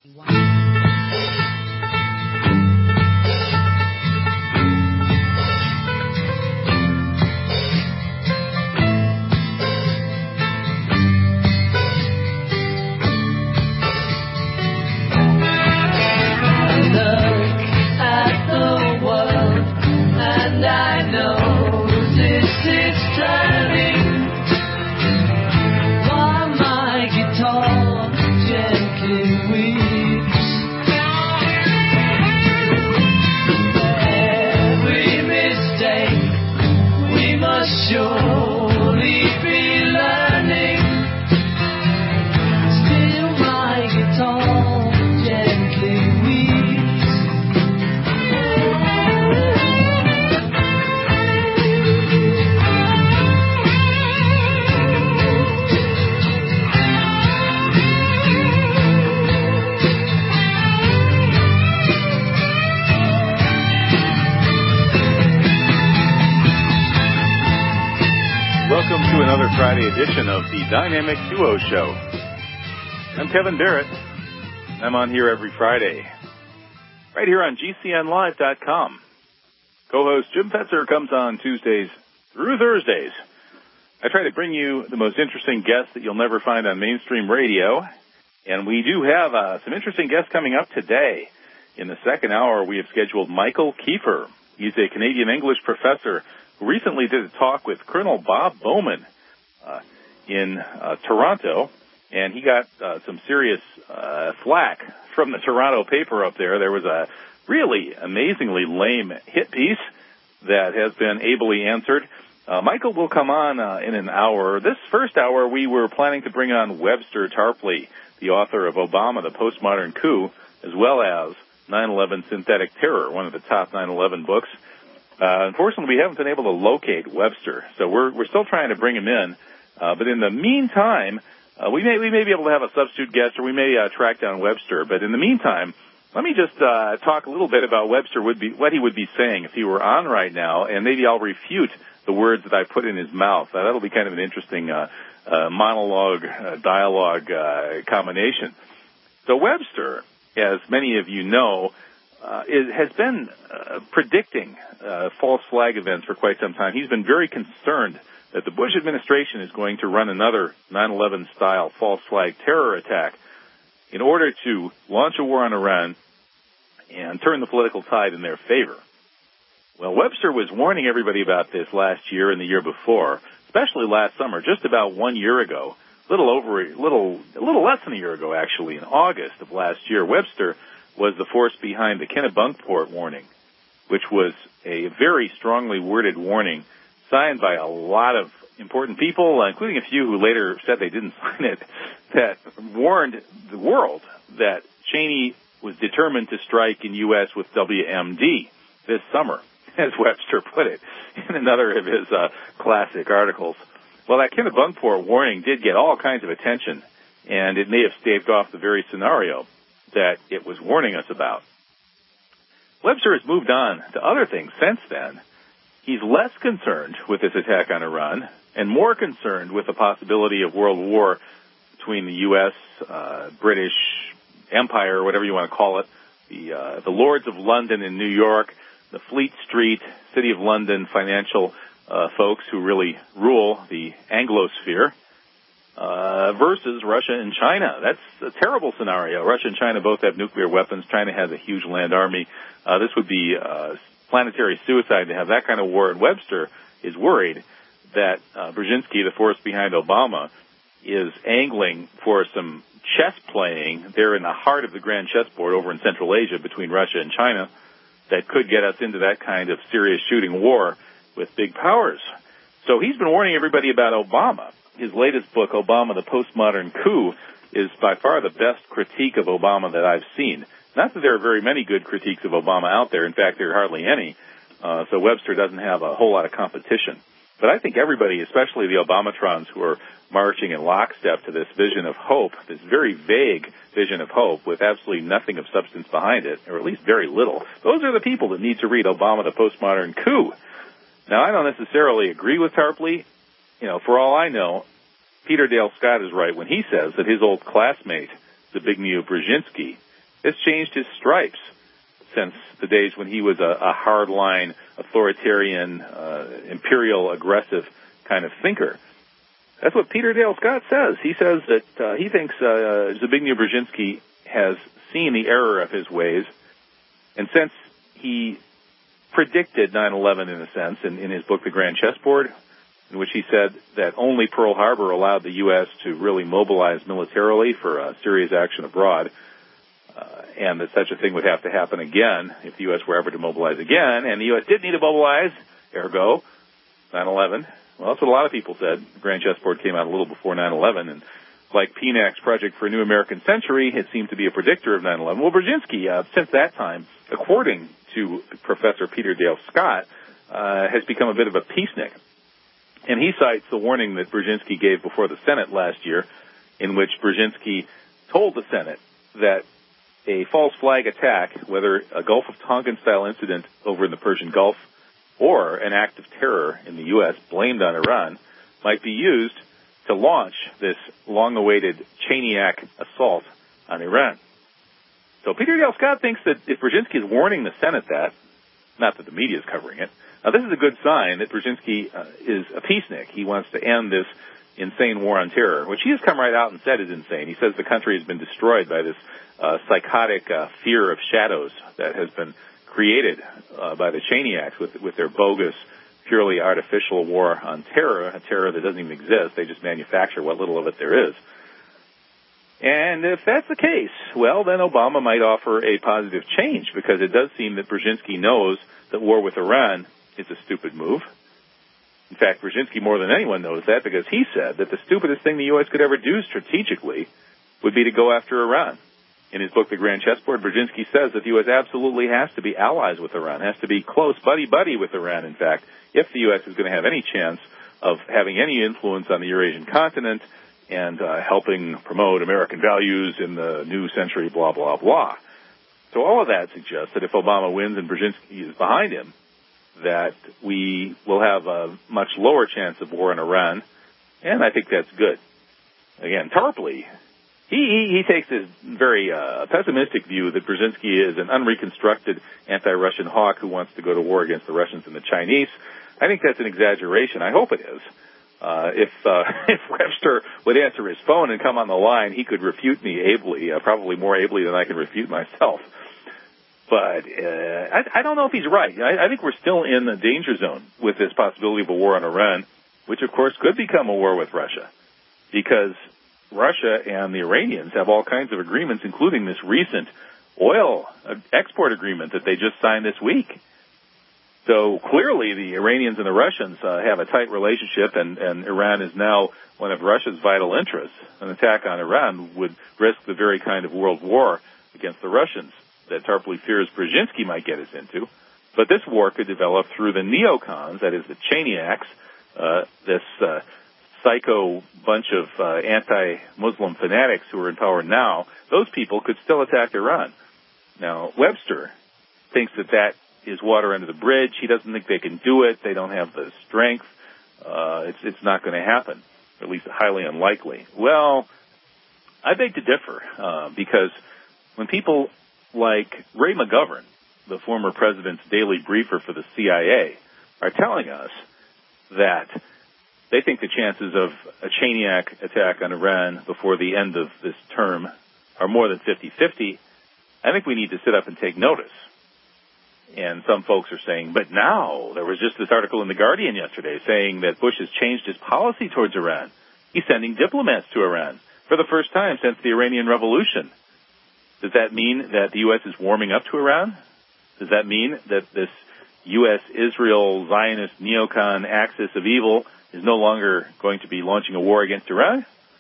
Friday edition of the Dynamic Duo Show. I'm Kevin Barrett. I'm on here every Friday, right here on GCNlive.com. Co-host Jim Fetzer comes on Tuesdays through Thursdays. I try to bring you the most interesting guests that you'll never find on mainstream radio, and we do have some interesting guests coming up today. In the second hour, we have scheduled Michael Kiefer. He's a Canadian English professor who recently did a talk with Colonel Bob Bowman in Toronto, and he got some serious flack from the Toronto paper up there. There was a really amazingly lame hit piece that has been ably answered. Michael will come on in an hour. This first hour, we were planning to bring on Webster Tarpley, the author of Obama, the Postmodern Coup, as well as 9/11 Synthetic Terror, one of the top 9/11 books. Unfortunately, we haven't been able to locate Webster, so we're still trying to bring him in. But in the meantime, we may be able to have a substitute guest, or we may track down Webster. But in the meantime, let me just talk a little bit about Webster, what he would be saying if he were on right now, and maybe I'll refute the words that I put in his mouth. That'll be kind of an interesting dialogue combination. So Webster, as many of you know, has been predicting false flag events for quite some time. He's been very concerned that the Bush administration is going to run another 9/11-style false flag terror attack in order to launch a war on Iran and turn the political tide in their favor. Well, Webster was warning everybody about this last year and the year before, especially last summer, just about 1 year ago, a little less than a year ago, actually, in August of last year. Webster was the force behind the Kennebunkport warning, which was a very strongly worded warning signed by a lot of important people, including a few who later said they didn't sign it, that warned the world that Cheney was determined to strike in U.S. with WMD this summer, as Webster put it in another of his classic articles. Well, that Kennebunkport warning did get all kinds of attention, and it may have staved off the very scenario that it was warning us about. Webster has moved on to other things since then. He's less concerned with this attack on Iran and more concerned with the possibility of world war between the U.S., British Empire, whatever you want to call it, the Lords of London in New York, the Fleet Street, City of London financial folks who really rule the Anglosphere, versus Russia and China. That's a terrible scenario. Russia and China both have nuclear weapons. China has a huge land army. This would be planetary suicide to have that kind of war. And Webster is worried that Brzezinski, the force behind Obama, is angling for some chess playing there in the heart of the grand chessboard over in Central Asia between Russia and China that could get us into that kind of serious shooting war with big powers. So he's been warning everybody about Obama. His latest book, Obama, the Postmodern Coup, is by far the best critique of Obama that I've seen. Not that there are very many good critiques of Obama out there. In fact, there are hardly any. So Webster doesn't have a whole lot of competition. But I think everybody, especially the Obamatrons who are marching in lockstep to this vision of hope, this very vague vision of hope with absolutely nothing of substance behind it, or at least very little, those are the people that need to read Obama, the Postmodern Coup. Now, I don't necessarily agree with Tarpley. You know, for all I know, Peter Dale Scott is right when he says that his old classmate, Zbigniew Brzezinski, has changed his stripes since the days when he was a hardline, authoritarian, imperial, aggressive kind of thinker. That's what Peter Dale Scott says. He says that he thinks Zbigniew Brzezinski has seen the error of his ways, and since he predicted 9/11 in a sense in his book, The Grand Chessboard, in which he said that only Pearl Harbor allowed the U.S. to really mobilize militarily for serious action abroad, and that such a thing would have to happen again if the U.S. were ever to mobilize again, and the U.S. did need to mobilize, ergo, 9/11. Well, that's what a lot of people said. The Grand Chessboard came out a little before 9/11, and like PNAC's Project for a New American Century, it seemed to be a predictor of 9/11. Well, Brzezinski, since that time, according to Professor Peter Dale Scott, has become a bit of a peacenik. And he cites the warning that Brzezinski gave before the Senate last year, in which Brzezinski told the Senate that a false flag attack, whether a Gulf of Tonkin-style incident over in the Persian Gulf or an act of terror in the U.S. blamed on Iran, might be used to launch this long-awaited Cheney-Act assault on Iran. So Peter Dale Scott thinks that if Brzezinski is warning the Senate that, not that the media is covering it, now this is a good sign that Brzezinski is a peacenik. He wants to end this insane war on terror, which he has come right out and said is insane. He says the country has been destroyed by this psychotic fear of shadows that has been created by the Cheney Acts with their bogus, purely artificial war on terror, a terror that doesn't even exist. They just manufacture what little of it there is. And if that's the case, well, then Obama might offer a positive change, because it does seem that Brzezinski knows that war with Iran is a stupid move. In fact, Brzezinski more than anyone knows that, because he said that the stupidest thing the U.S. could ever do strategically would be to go after Iran. In his book, The Grand Chessboard, Brzezinski says that the U.S. absolutely has to be allies with Iran, has to be close buddy-buddy with Iran, in fact, if the U.S. is going to have any chance of having any influence on the Eurasian continent and helping promote American values in the new century, blah, blah, blah. So all of that suggests that if Obama wins and Brzezinski is behind him, that we will have a much lower chance of war in Iran, and I think that's good. Again, Tarpley, he takes this very pessimistic view that Brzezinski is an unreconstructed anti-Russian hawk who wants to go to war against the Russians and the Chinese. I think that's an exaggeration. I hope it is. If Webster would answer his phone and come on the line, he could refute me ably, probably more ably than I can refute myself. But I don't know if he's right. I think we're still in the danger zone with this possibility of a war on Iran, which, of course, could become a war with Russia, because Russia and the Iranians have all kinds of agreements, including this recent oil export agreement that they just signed this week. So clearly the Iranians and the Russians have a tight relationship, and Iran is now one of Russia's vital interests. An attack on Iran would risk the very kind of world war against the Russians that Tarpley fears Brzezinski might get us into. But this war could develop through the neocons, that is the Cheney Acts, this psycho bunch of anti-Muslim fanatics who are in power now. Those people could still attack Iran. Now, Webster thinks that is water under the bridge. He doesn't think they can do it. They don't have the strength. It's not going to happen, at least highly unlikely. Well, I beg to differ, because when people like Ray McGovern, the former president's daily briefer for the CIA, are telling us that they think the chances of a Cheney Act attack on Iran before the end of this term are more than 50-50, I think we need to sit up and take notice. And some folks are saying, but now, there was just this article in The Guardian yesterday saying that Bush has changed his policy towards Iran. He's sending diplomats to Iran for the first time since the Iranian Revolution. Does that mean that the U.S. is warming up to Iran? Does that mean that this U.S.-Israel Zionist neocon axis of evil is no longer going to be launching a war against Iran?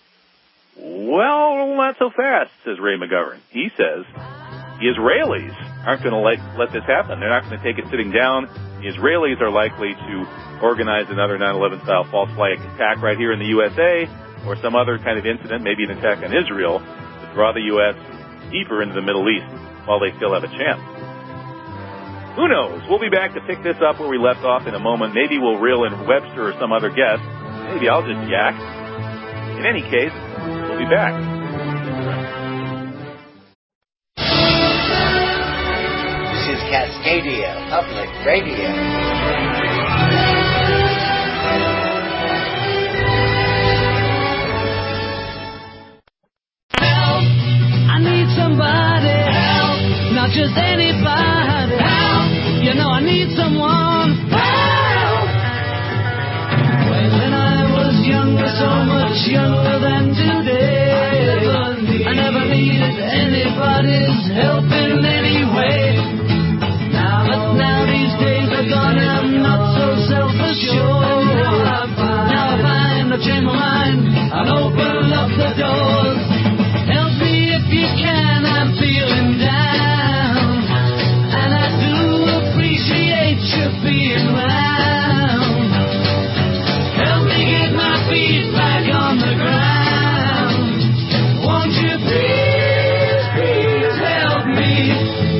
Well, not so fast, says Ray McGovern. He says the Israelis aren't going to let this happen. They're not going to take it sitting down. The Israelis are likely to organize another 9/11-style false flag attack right here in the USA, or some other kind of incident, maybe an attack on Israel, to draw the U.S. deeper into the Middle East while they still have a chance. Who knows? We'll be back to pick this up where we left off in a moment. Maybe we'll reel in Webster or some other guest. Maybe I'll just yak. In any case, we'll be back. Public Radio. Somebody help, not just anybody help. You know I need someone help. When I was younger, so much younger than today, I never needed anybody's help in any way. But now these days are gone, I'm not so self-assured. Now I find I've changed my mind, I'll open up the doors. Help me if you can, I'm feeling down, and I do appreciate you being round. Help me get my feet back on the ground. Won't you please, please help me?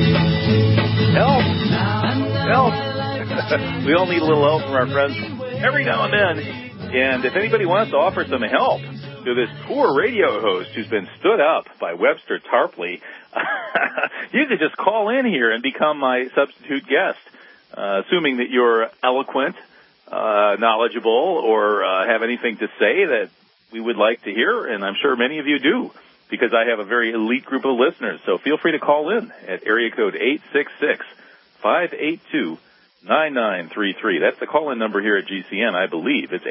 Help. We all need a little help from our friends every now and then. And if anybody wants to offer some help to this poor radio host who's been stood up by Webster Tarpley, you could just call in here and become my substitute guest, assuming that you're eloquent, knowledgeable, or have anything to say that we would like to hear, and I'm sure many of you do, because I have a very elite group of listeners. So feel free to call in at area code 866-582-9933. That's the call-in number here at GCN, I believe. It's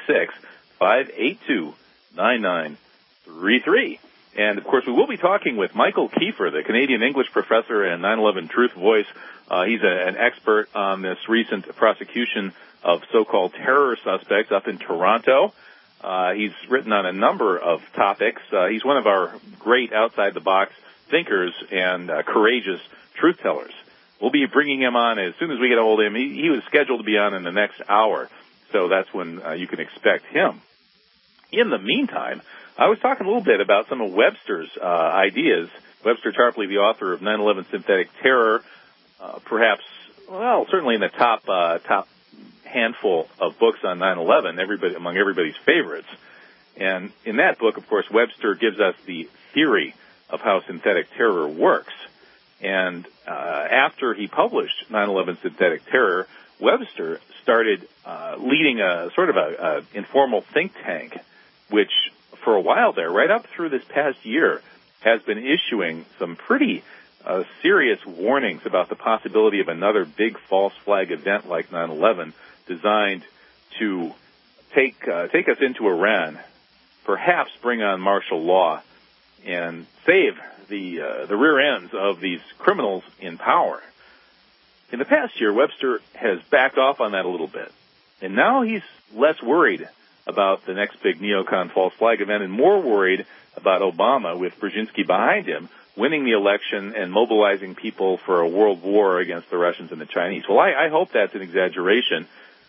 866-582-9933. And, of course, we will be talking with Michael Kiefer, the Canadian English professor and 9/11 Truth Voice. He's an expert on this recent prosecution of so-called terror suspects up in Toronto. He's written on a number of topics. He's one of our great outside-the-box thinkers and courageous truth-tellers. We'll be bringing him on as soon as we get a hold of him. He was scheduled to be on in the next hour, so that's when you can expect him. In the meantime, I was talking a little bit about some of Webster's ideas. Webster Tarpley, the author of 9/11 Synthetic Terror, perhaps, well, certainly in the top handful of books on 9/11, among everybody's favorites. And in that book, of course, Webster gives us the theory of how synthetic terror works. And after he published 9/11 Synthetic Terror, Webster started leading a sort of a informal think tank, which for a while there, right up through this past year, has been issuing some pretty serious warnings about the possibility of another big false flag event like 9/11, designed to take us into Iran, perhaps bring on martial law, and save the rear ends of these criminals in power. In the past year, Webster has backed off on that a little bit, and now he's less worried about the next big neocon false flag event and more worried about Obama, with Brzezinski behind him, winning the election and mobilizing people for a world war against the Russians and the Chinese. Well, I hope that's an exaggeration.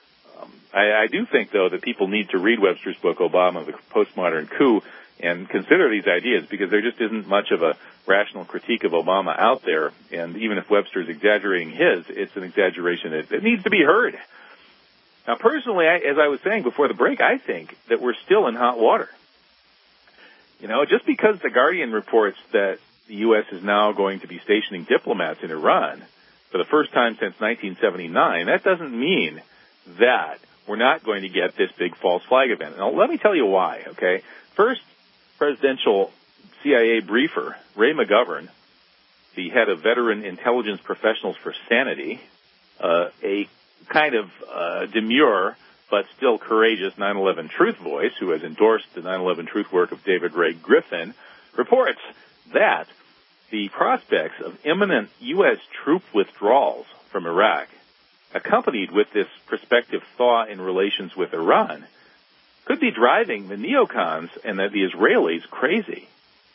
I do think, though, that people need to read Webster's book, Obama, the Postmodern Coup, and consider these ideas, because there just isn't much of a rational critique of Obama out there. And even if Webster's exaggerating his, it's an exaggeration that needs to be heard. Now, personally, as I was saying before the break, I think that we're still in hot water. You know, just because The Guardian reports that the U.S. is now going to be stationing diplomats in Iran for the first time since 1979, that doesn't mean that we're not going to get this big false flag event. Now, let me tell you why, okay? First, presidential CIA briefer, Ray McGovern, the head of Veteran Intelligence Professionals for Sanity, a kind of demure but still courageous 9/11 Truth Voice, who has endorsed the 9/11 Truth work of David Ray Griffin, reports that the prospects of imminent U.S. troop withdrawals from Iraq, accompanied with this prospective thaw in relations with Iran, could be driving the neocons and the Israelis crazy.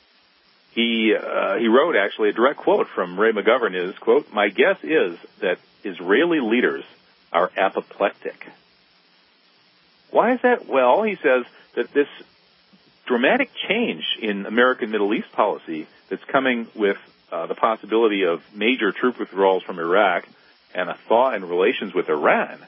He wrote, actually, a direct quote from Ray McGovern is, quote, "My guess is that Israeli leaders are apoplectic." Why is that? Well, he says that this dramatic change in American Middle East policy that's coming with the possibility of major troop withdrawals from Iraq and a thaw in relations with Iran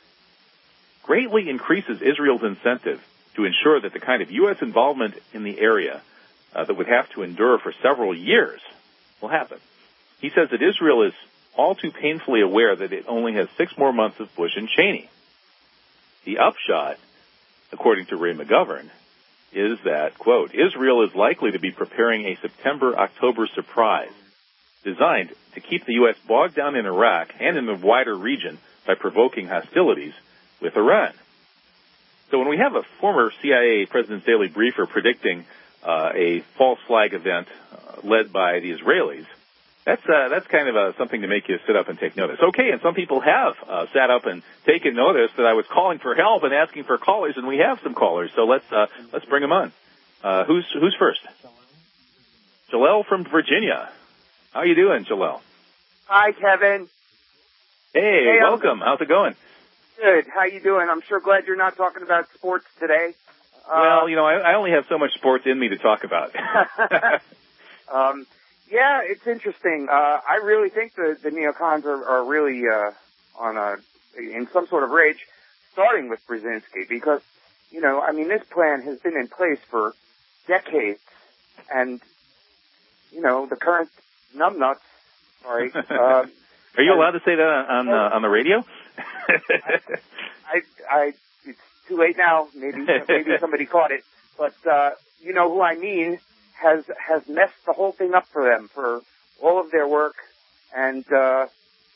greatly increases Israel's incentive to ensure that the kind of U.S. involvement in the area that would have to endure for several years will happen. He says that Israel is all too painfully aware that it only has 6 more months of Bush and Cheney. The upshot, according to Ray McGovern, is that, quote, Israel is likely to be preparing a September-October surprise designed to keep the U.S. bogged down in Iraq and in the wider region by provoking hostilities with Iran. So when we have a former CIA President's Daily Briefer predicting a false flag event led by the Israelis, that's kind of something to make you sit up and take notice. Okay, and some people have sat up and taken notice that I was calling for help and asking for callers, and we have some callers. So let's bring them on. Who's first? Jalel from Virginia. How you doing, Jalel? Hi, Kevin. Hey, welcome. How's it going? Good. How you doing? I'm sure glad you're not talking about sports today. Well, I only have so much sports in me to talk about. Yeah, it's interesting. I really think the neocons are really in some sort of rage, starting with Brzezinski, because, this plan has been in place for decades, and, the current numbnuts, sorry. Are you allowed to say that on the radio? It's too late now. Maybe somebody caught it, but you know who I mean has messed the whole thing up for them, for all of their work, and I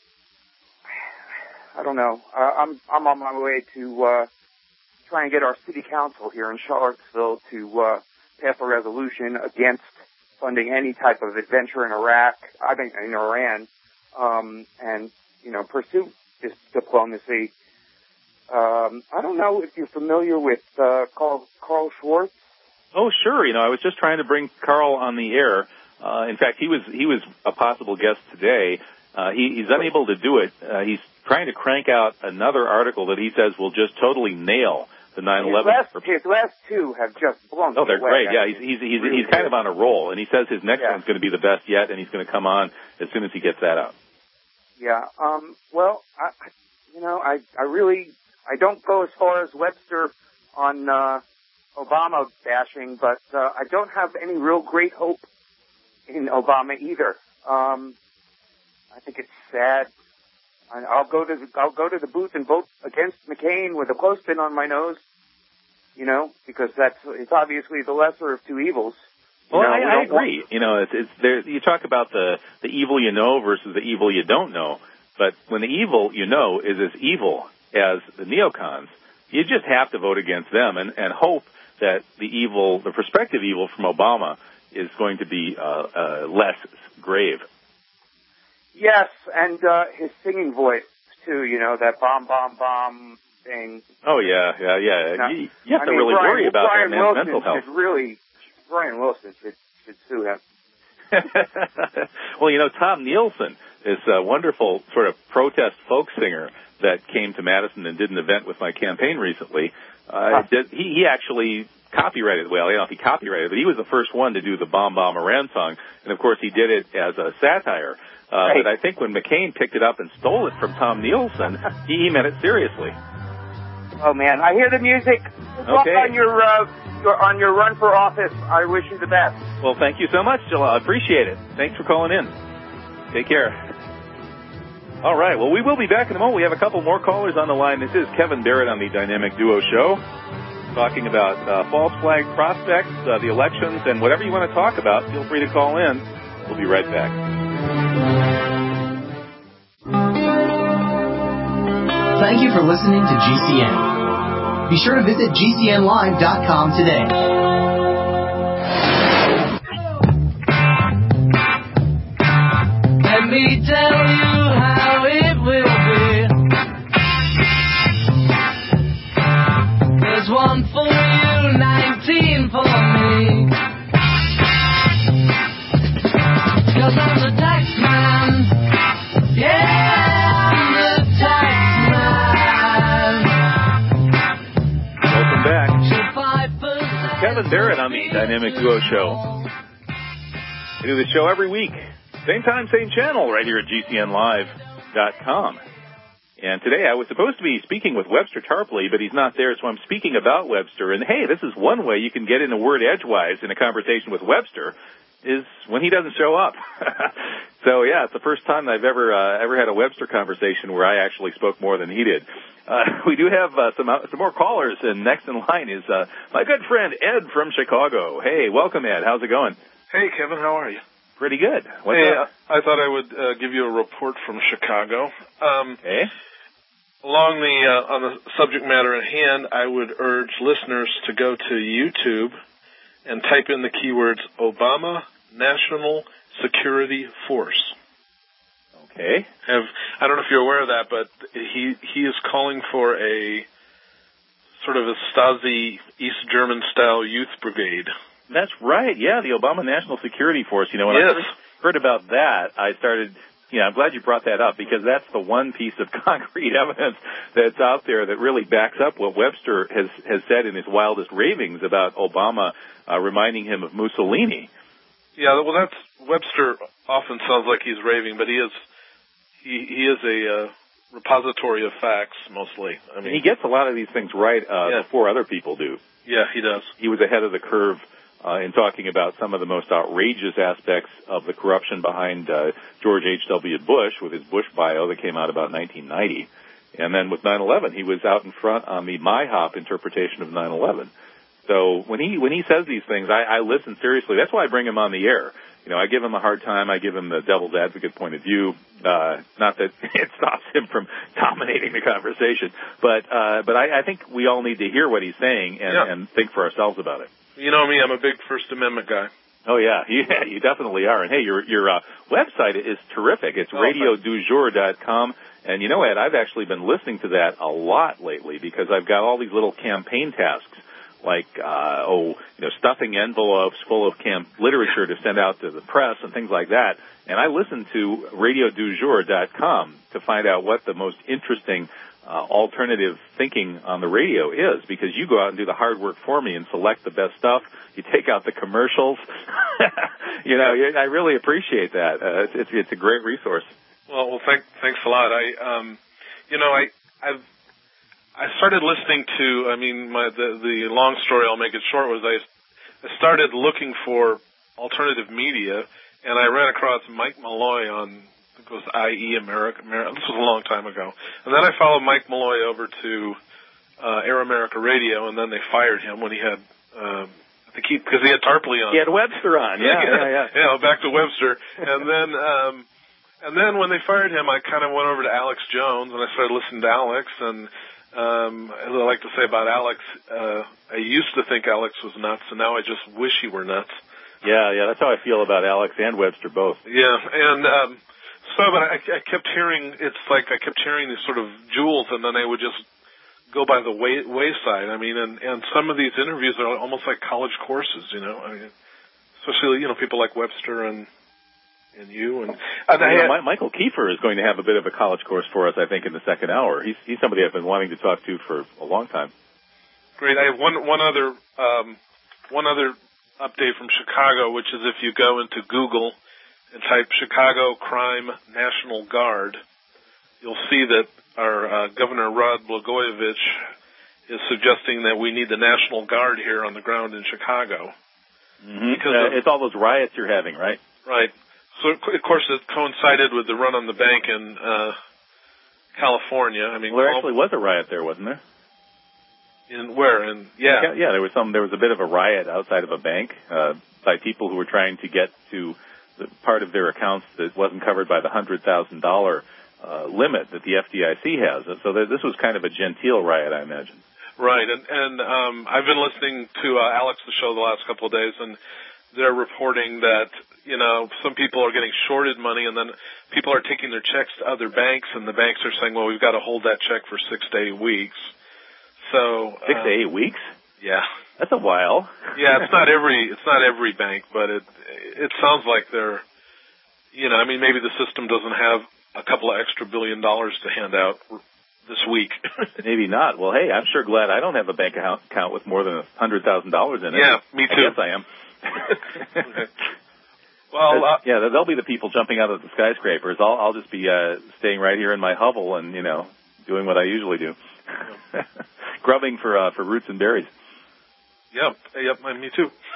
don't know. I'm on my way to try and get our city council here in Charlottesville to pass a resolution against funding any type of adventure in Iran, and pursue this diplomacy. I don't know if you're familiar with Carl Schwartz. Oh, sure. I was just trying to bring Carl on the air. In fact, he was a possible guest today. He's unable to do it. He's trying to crank out another article that he says will just totally nail the 9/11. His last two have just blown. Oh, they're away. great. Yeah, he's kind of on a roll, and he says his next one's going to be the best yet, and he's going to come on as soon as he gets that out. Yeah. Well, I don't go as far as Webster on Obama bashing, but I don't have any real great hope in Obama either. I think it's sad. I'll go to the booth and vote against McCain with a clothespin on my nose, because it's obviously the lesser of two evils. Well, I agree. It's there. You talk about the evil you know versus the evil you don't know, but when the evil you know is as evil as the neocons, you just have to vote against them and hope that the prospective evil from Obama is going to be less grave. Yes, and his singing voice too. That bomb, bomb, bomb thing. Oh yeah. You have to really worry about that man's mental health. Brian Wilson should sue him. Well, Tom Nielsen, this wonderful sort of protest folk singer that came to Madison and did an event with my campaign recently, he actually copyrighted, well, I don't know if he copyrighted, but he was the first one to do the Bomb Bomb Iran song, and of course he did it as a satire. But I think when McCain picked it up and stole it from Tom Nielsen, he meant it seriously. Oh man, I hear the music. Good luck on your run for office. I wish you the best. Well, thank you so much, Jill. I appreciate it. Thanks for calling in. Take care. All right. Well, we will be back in a moment. We have a couple more callers on the line. This is Kevin Barrett on the Dynamic Duo Show, talking about false flag prospects, the elections, and whatever you want to talk about. Feel free to call in. We'll be right back. Thank you for listening to GCN. Be sure to visit GCNlive.com today. Let me tell you how it will be. There's one for you, 19 for me. 'Cause I'm the tax man. Yeah, I'm the tax man. Welcome back. Kevin Barrett on the Dynamic Duo Show. We do the show every week. Same time, same channel, right here at GCNlive.com. And today I was supposed to be speaking with Webster Tarpley, but he's not there, so I'm speaking about Webster. And hey, this is one way you can get in a word edgewise in a conversation with Webster. is when he doesn't show up. So yeah, it's the first time I've ever had a Webster conversation where I actually spoke more than he did. We do have some more callers, and next in line is my good friend Ed from Chicago. Hey, welcome, Ed. How's it going? Hey, Kevin. How are you? Pretty good. What's up? I thought I would give you a report from Chicago. Okay. Along on the subject matter at hand, I would urge listeners to go to YouTube and type in the keywords Obama National Security Force. Okay. I don't know if you're aware of that, but he is calling for a sort of a Stasi East German style youth brigade. That's right. Yeah, the Obama National Security Force. You know, when yes. I first heard about that, I started. Yeah, I'm glad you brought that up because that's the one piece of concrete evidence that's out there that really backs up what Webster has said in his wildest ravings about Obama, reminding him of Mussolini. Yeah, well, Webster often sounds like he's raving, but he is a repository of facts mostly. I mean, he gets a lot of these things right before other people do. Yeah, he does. He was ahead of the curve in talking about some of the most outrageous aspects of the corruption behind George H.W. Bush with his Bush bio that came out about 1990. And then with 9/11, he was out in front on the MyHop interpretation of 9/11. So when he says these things, I listen seriously. That's why I bring him on the air. You know, I give him a hard time. I give him the devil's advocate point of view. Not that it stops him from dominating the conversation, but I think we all need to hear what he's saying and think for ourselves about it. You know me, I'm a big First Amendment guy. Oh yeah, you definitely are. And hey, your website is terrific. It's radiodujour.com. And you know, Ed, I've actually been listening to that a lot lately because I've got all these little campaign tasks, like stuffing envelopes full of camp literature to send out to the press and things like that. And I listen to radiodujour.com to find out what the most interesting alternative thinking on the radio is, because you go out and do the hard work for me and select the best stuff. You take out the commercials. I really appreciate that. It's a great resource. Well, thanks a lot. I started listening to. I mean, the long story, I'll make it short, was I started looking for alternative media, and I ran across Mike Malloy on. It was IE America. This was a long time ago. And then I followed Mike Malloy over to Air America Radio, and then they fired him when he had, because he had Tarpley on. He had Webster on, yeah. Yeah, back to Webster. And then when they fired him, I kind of went over to Alex Jones, and I started listening to Alex, and as I like to say about Alex, I used to think Alex was nuts, and now I just wish he were nuts. Yeah, that's how I feel about Alex and Webster both. Yeah, and but I kept hearing, it's like I kept hearing these sort of jewels, and then they would just go by the wayside. I mean, and some of these interviews are almost like college courses, you know. I mean, especially, people like Webster and you. Michael Kiefer is going to have a bit of a college course for us, I think, in the second hour. He's somebody I've been wanting to talk to for a long time. Great. I have one other update from Chicago, which is if you go into Google and type Chicago Crime National Guard, you'll see that our Governor Rod Blagojevich is suggesting that we need the National Guard here on the ground in Chicago. Mm-hmm. Because it's all those riots you're having, right? Right. So, of course, it coincided with the run on the bank in California. I mean, there actually was a riot there, wasn't there? Yeah, there was a bit of a riot outside of a bank by people who were trying to get to the part of their accounts that wasn't covered by the $100,000 limit that the FDIC has. So this was kind of a genteel riot, I imagine. Right, and I've been listening to Alex's show the last couple of days, and they're reporting that some people are getting shorted money, and then people are taking their checks to other banks, and the banks are saying, well, we've got to hold that check for 6 to 8 weeks. So 6 to 8 weeks? Yeah. That's a while. Yeah, it's not every bank, but it sounds like they're, maybe the system doesn't have a couple of extra $1 billion to hand out this week. Maybe not. Well, hey, I'm sure glad I don't have a bank account with more than $100,000 in it. Yeah, me too. I guess I am. Okay. Well, they'll be the people jumping out of the skyscrapers. I'll just be staying right here in my hovel and doing what I usually do, grubbing for roots and berries. Yep, me too.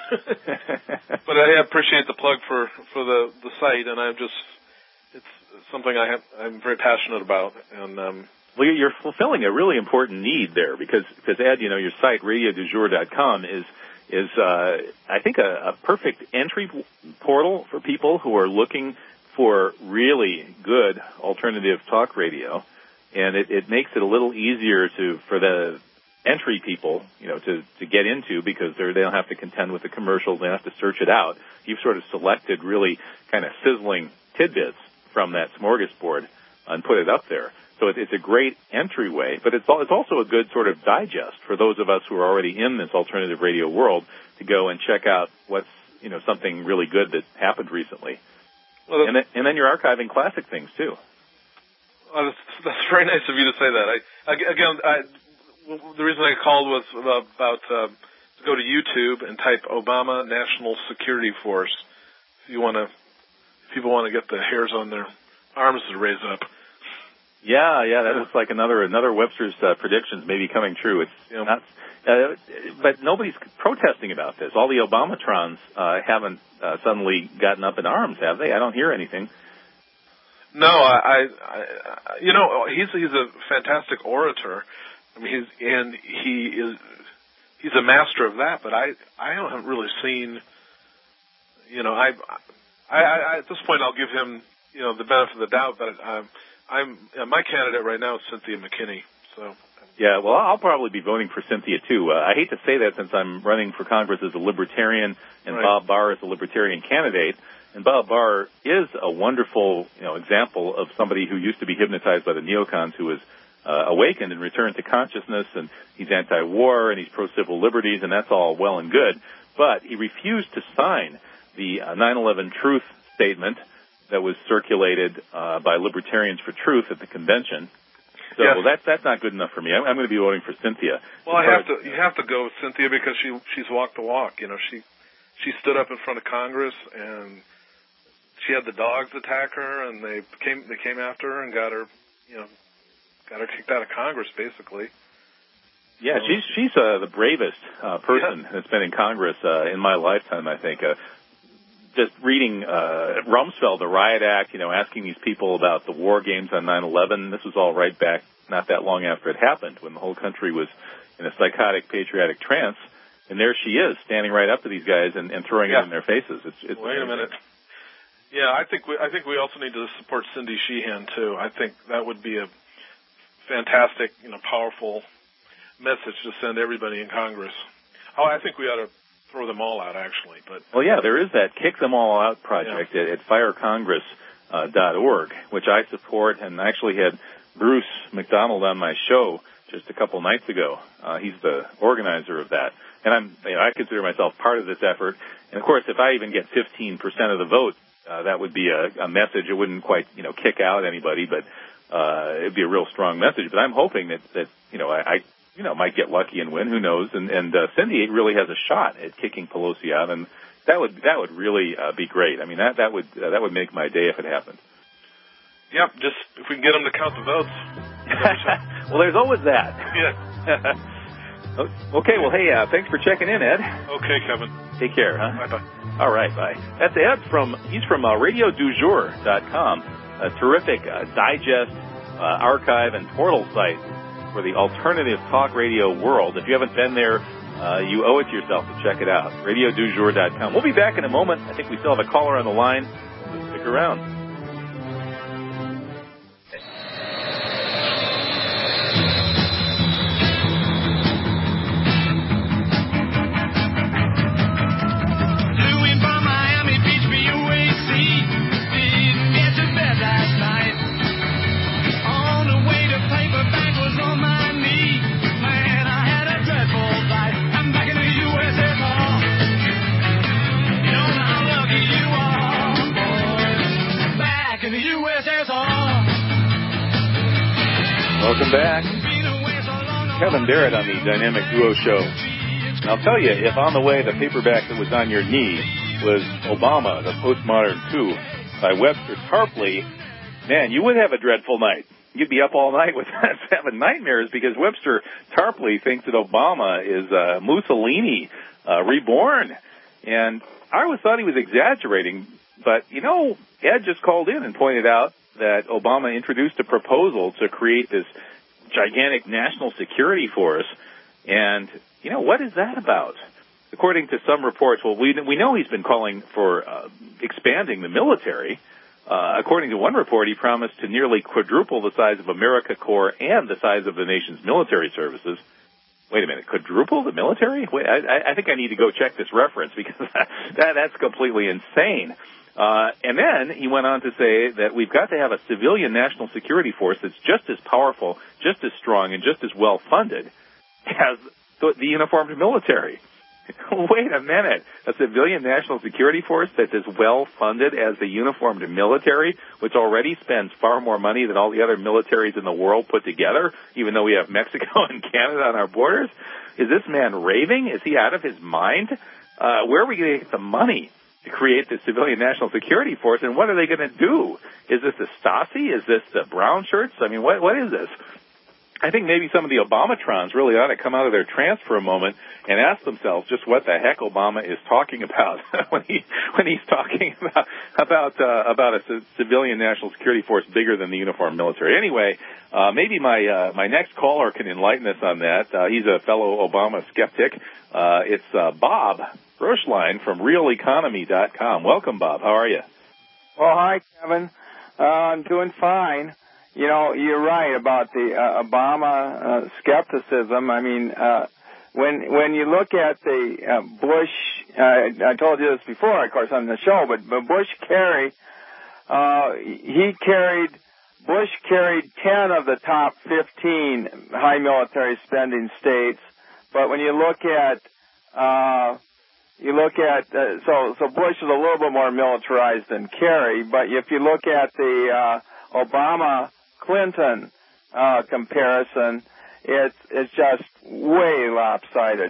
But I appreciate the plug for the site, and it's something I'm very passionate about. And well, you're fulfilling a really important need there because Ed, your site radiodujour.com is I think a perfect entry portal for people who are looking for really good alternative talk radio, and it makes it a little easier for the entry people, to get into because they don't have to contend with the commercials. They don't have to search it out. You've sort of selected really kind of sizzling tidbits from that smorgasbord and put it up there. So it's a great entryway, but it's also a good sort of digest for those of us who are already in this alternative radio world to go and check out what's, something really good that happened recently. Well, and then you're archiving classic things too. Well, that's very nice of you to say that. The reason I called was about to go to YouTube and type Obama National Security Force. If people want to get the hairs on their arms to raise up. Yeah, that looks like another Webster's predictions may be coming true. It's not, but nobody's protesting about this. All the Obamatrons haven't suddenly gotten up in arms, have they? I don't hear anything. No, he's a fantastic orator. I mean, he's a master of that, but I haven't really seen, I at this point I'll give him, the benefit of the doubt, but my candidate right now is Cynthia McKinney, so. Yeah, well, I'll probably be voting for Cynthia too. I hate to say that since I'm running for Congress as a libertarian and right. Bob Barr is a libertarian candidate, and Bob Barr is a wonderful, example of somebody who used to be hypnotized by the neocons who was awakened and returned to consciousness, and he's anti-war and he's pro-civil liberties, and that's all well and good. But he refused to sign the 9/11 Truth statement that was circulated by Libertarians for Truth at the convention. So yes. That's not good enough for me. I'm going to be voting for Cynthia. Well, you have to go with Cynthia because she's walked the walk. She stood up in front of Congress and she had the dogs attack her, and they came after her and got her kicked out of Congress, basically. Yeah, she's the bravest person that's been in Congress in my lifetime, I think. Just reading Rumsfeld, the Riot Act, asking these people about the war games on 9/11. This was all right back not that long after it happened, when the whole country was in a psychotic, patriotic trance. And there she is, standing right up to these guys and throwing it in their faces. It's Wait a minute. Yeah, I think we also need to support Cindy Sheehan too. I think that would be a fantastic, powerful message to send everybody in Congress. Oh, I think we ought to throw them all out, actually. But well, yeah, there is that Kick Them All Out project at firecongress.org, which I support, and I actually had Bruce McDonald on my show just a couple nights ago. He's the organizer of that, and I consider myself part of this effort. And of course, if I even get 15% of the vote, that would be a message. It wouldn't quite, kick out anybody, but it'd be a real strong message. But I'm hoping that I might get lucky and win. Who knows? And Cindy really has a shot at kicking Pelosi out, and that would really be great. I mean, that would make my day if it happened. Yep, just if we can get them to count the votes. Well, there's always that. Yeah. Okay, well, hey, thanks for checking in, Ed. Okay, Kevin. Take care, huh? Bye-bye. All right, bye. That's Ed he's from radiodujour.com, a terrific digest, archive, and portal site for the alternative talk radio world. If you haven't been there, you owe it to yourself to check it out, radiodujour.com. We'll be back in a moment. I think we still have a caller on the line. So stick around. Welcome back. Kevin Barrett on the Dynamic Duo Show. And I'll tell you, if on the way the paperback that was on your knee was Obama, the Postmodern Coup by Webster Tarpley, man, you would have a dreadful night. You'd be up all night with having nightmares because Webster Tarpley thinks that Obama is Mussolini reborn. And I always thought he was exaggerating, but, Ed just called in and pointed out that Obama introduced a proposal to create this gigantic national security force. And, what is that about? According to some reports, we know he's been calling for expanding the military. According to one report, he promised to nearly quadruple the size of AmeriCorps and the size of the nation's military services. Wait a minute, quadruple the military? Wait, I think I need to go check this reference because that's completely insane. And then he went on to say that we've got to have a civilian national security force that's just as powerful, just as strong, and just as well funded as the uniformed military. Wait a minute. A civilian national security force that's as well funded as the uniformed military, which already spends far more money than all the other militaries in the world put together, even though we have Mexico and Canada on our borders? Is this man raving? Is he out of his mind? Where are we going to get the money to create the civilian national security force, and what are they going to do? Is this the Stasi? Is this the brown shirts? I mean, what is this? I think maybe some of the Obamatrons really ought to come out of their trance for a moment and ask themselves just what the heck Obama is talking about when he's talking about a civilian national security force bigger than the uniformed military. Anyway, maybe my next caller can enlighten us on that. He's a fellow Obama skeptic. It's Bob Rochline from RealEconomy.com. Welcome, Bob. How are you? Well, hi, Kevin. I'm doing fine. You're right about the Obama skepticism. I mean, when you look at the Bush, I told you this before, of course, on the show, but Bush-Kerry, Bush carried 10 of the top 15 high military spending states. But when you look at so Bush is a little bit more militarized than Kerry. But if you look at the Obama-Clinton comparison, it's just way lopsided.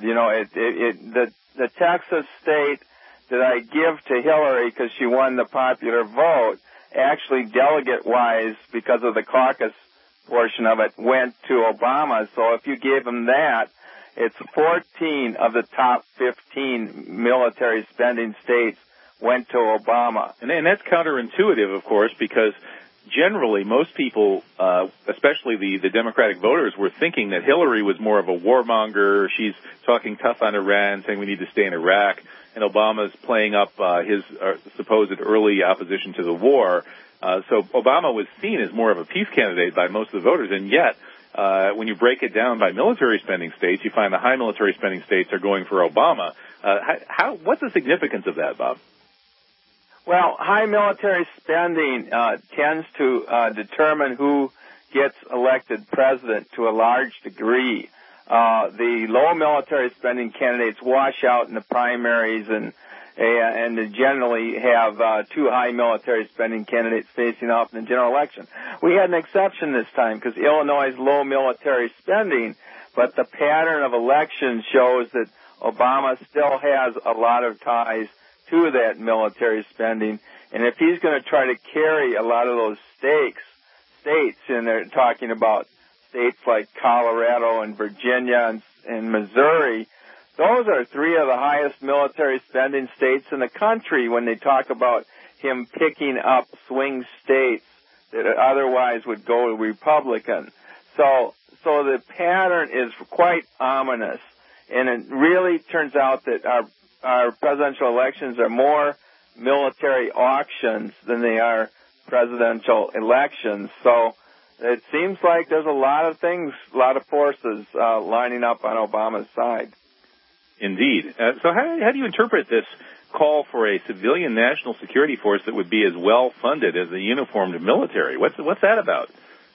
The Texas state that I give to Hillary because she won the popular vote, actually delegate-wise, because of the caucus portion of it, went to Obama. So if you gave him that, it's 14 of the top 15 military spending states went to Obama. And that's counterintuitive, of course, because generally most people, especially the Democratic voters, were thinking that Hillary was more of a warmonger. She's talking tough on Iran, saying we need to stay in Iraq, and Obama's playing up his supposed early opposition to the war. So Obama was seen as more of a peace candidate by most of the voters, and yet when you break it down by military spending states, you find the high military spending states are going for Obama. What's the significance of that, Bob? Well, high military spending tends to determine who gets elected president to a large degree. The low military spending candidates wash out in the primaries and they generally have two high military spending candidates facing off in the general election. We had an exception this time because Illinois is low military spending, but the pattern of elections shows that Obama still has a lot of ties to that military spending. And if he's going to try to carry a lot of those states, and they're talking about states like Colorado and Virginia and Missouri, those are three of the highest military spending states in the country when they talk about him picking up swing states that otherwise would go Republican. So the pattern is quite ominous, and it really turns out that our presidential elections are more military auctions than they are presidential elections. So it seems like there's a lot of things, a lot of forces lining up on Obama's side. Indeed. So how do you interpret this call for a civilian national security force that would be as well funded as the uniformed military? What's that about?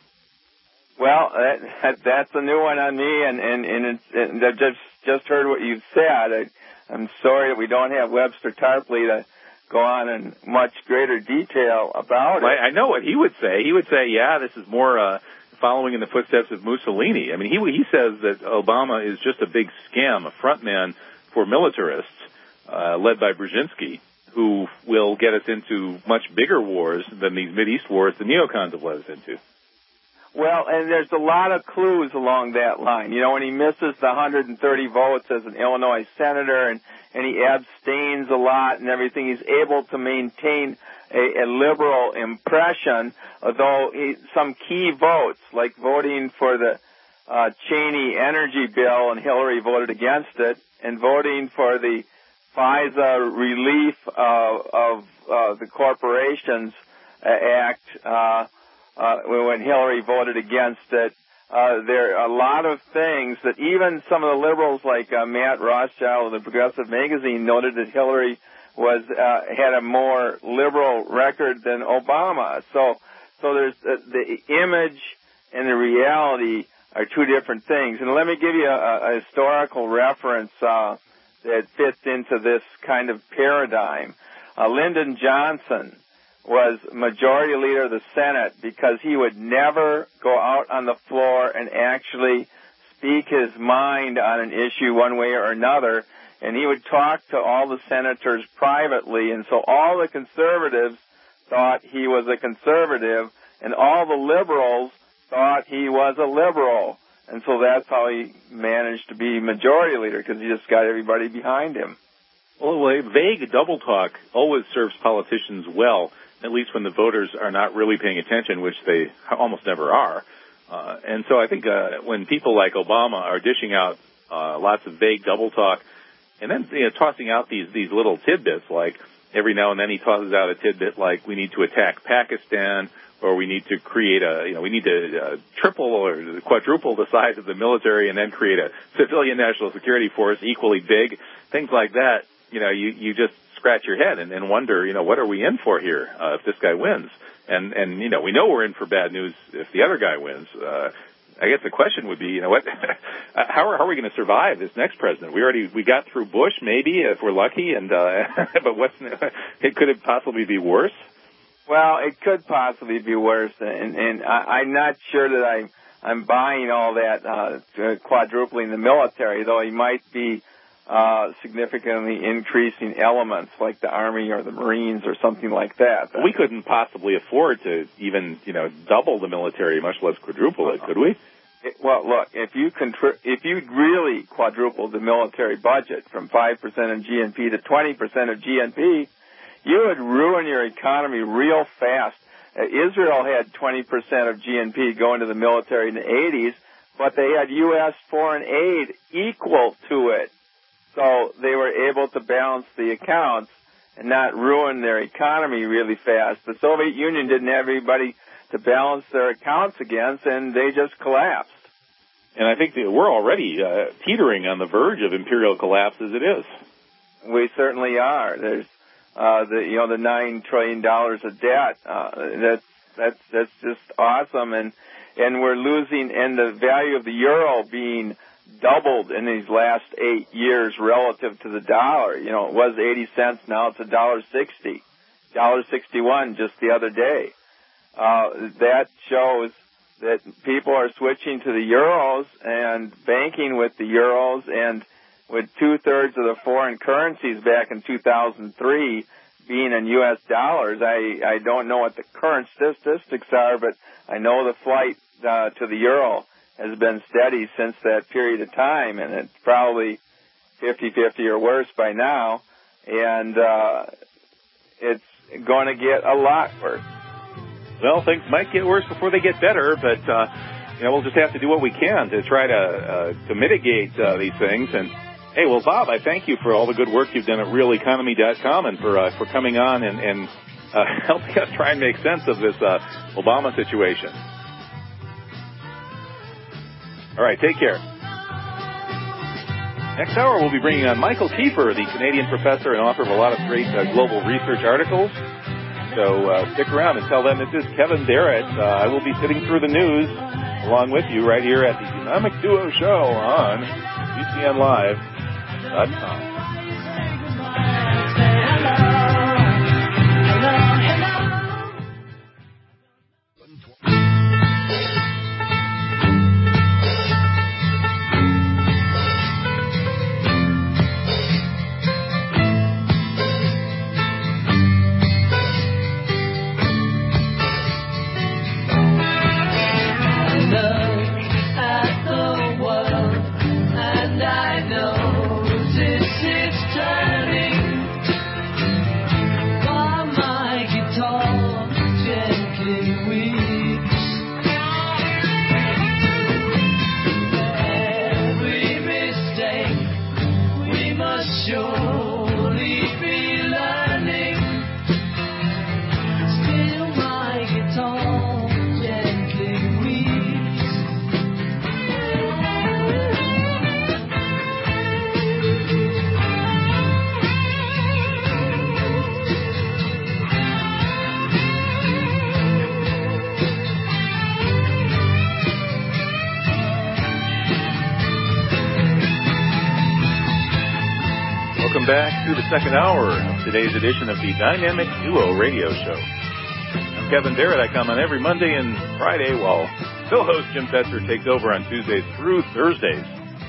Well, that's a new one on me, and I just heard what you said. I'm sorry that we don't have Webster Tarpley to go on in much greater detail about it. I know what he would say. He would say, yeah, this is more following in the footsteps of Mussolini. I mean, he says that Obama is just a big scam, a front man for militarists, led by Brzezinski, who will get us into much bigger wars than these Mideast wars the neocons have led us into. Well, and there's a lot of clues along that line. You know, when he misses the 130 votes as an Illinois senator and he abstains a lot and everything, he's able to maintain a liberal impression, although some key votes, like voting for the Cheney energy bill and Hillary voted against it, and voting for the FISA relief of the Corporations Act, when Hillary voted against it. There are a lot of things that even some of the liberals like Matt Rothschild of the Progressive Magazine noted that Hillary had a more liberal record than Obama. So there's the image and the reality are two different things. And let me give you a historical reference that fits into this kind of paradigm. Lyndon Johnson was majority leader of the Senate because he would never go out on the floor and actually speak his mind on an issue one way or another, and he would talk to all the senators privately, and so all the conservatives thought he was a conservative, and all the liberals thought he was a liberal, and so that's how he managed to be majority leader, because he just got everybody behind him. Well, vague double talk always serves politicians well, at least when the voters are not really paying attention, which they almost never are. And so I think when people like Obama are dishing out lots of vague double talk, and then tossing out these little tidbits, like every now and then he tosses out a tidbit like we need to attack Pakistan, or we need to create we need to triple or quadruple the size of the military and then create a civilian national security force equally big, things like that. You just scratch your head and wonder, what are we in for here if this guy wins? And we know we're in for bad news if the other guy wins. I guess the question would be, what? How are we going to survive this next president? We got through Bush, maybe if we're lucky, and but could it possibly be worse? Well, it could possibly be worse, and I'm not sure that I'm buying all that quadrupling the military, though he might be significantly increasing elements like the Army or the Marines or something like that. We couldn't possibly afford to even, double the military, much less quadruple it, could we? Well, look, if you really quadrupled the military budget from 5% of GNP to 20% of GNP, you would ruin your economy real fast. Israel had 20% of GNP going to the military in the 80s, but they had U.S. foreign aid equal to it. So they were able to balance the accounts and not ruin their economy really fast. The Soviet Union didn't have anybody to balance their accounts against, and they just collapsed. And I think that we're already teetering on the verge of imperial collapse as it is. We certainly are. There's the $9 trillion of debt. That's just awesome, and we're losing, and the value of the euro being doubled in these last 8 years relative to the dollar. It was 80 cents, now it's $1.60, $1.61 just the other day. That shows that people are switching to the euros and banking with the euros, and with 2/3 of the foreign currencies back in 2003 being in U.S. dollars. I don't know what the current statistics are, but I know the flight to the euro has been steady since that period of time, and it's probably 50-50 or worse by now, and it's going to get a lot worse. Well, things might get worse before they get better, but we'll just have to do what we can to try to mitigate these things. And hey, well, Bob, I thank you for all the good work you've done at RealEconomy.com and for coming on and helping us try and make sense of this Obama situation. All right, take care. Next hour, we'll be bringing on Michael Kiefer, the Canadian professor and author of a lot of great global research articles. So stick around. Until then, this is Kevin Barrett. I will be sitting through the news along with you right here at the Dynamic Duo Show on GCNlive.com. back to the second hour of today's edition of the Dynamic Duo Radio Show. I'm Kevin Barrett. I come on every Monday and Friday while co-host Jim Fetzer takes over on Tuesdays through Thursdays.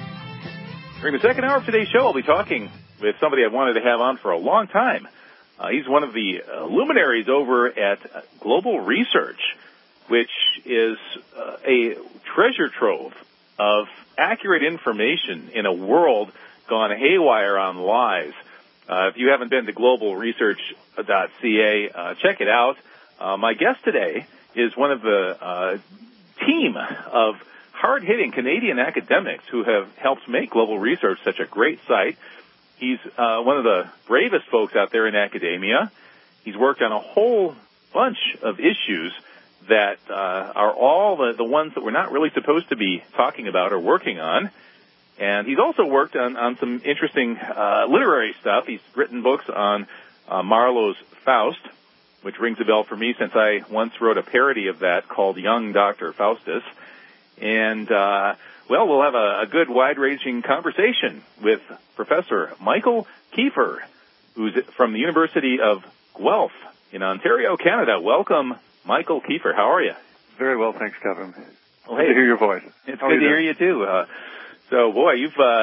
During the second hour of today's show, I'll be talking with somebody I've wanted to have on for a long time. He's one of the luminaries over at Global Research, which is a treasure trove of accurate information in a world gone haywire on lies. If you haven't been to globalresearch.ca, check it out. My guest today is one of the team of hard-hitting Canadian academics who have helped make Global Research such a great site. He's one of the bravest folks out there in academia. He's worked on a whole bunch of issues that are all the ones that we're not really supposed to be talking about or working on. And he's also worked on some interesting literary stuff. He's written books on Marlowe's Faust, which rings a bell for me since I once wrote a parody of that called Young Dr. Faustus. And, we'll have a good wide-ranging conversation with Professor Michael Kiefer, who's from the University of Guelph in Ontario, Canada. Welcome, Michael Kiefer. How are you? Very well, thanks, Kevin. Well, good to hear your voice. It's good to hear you, too. So, boy,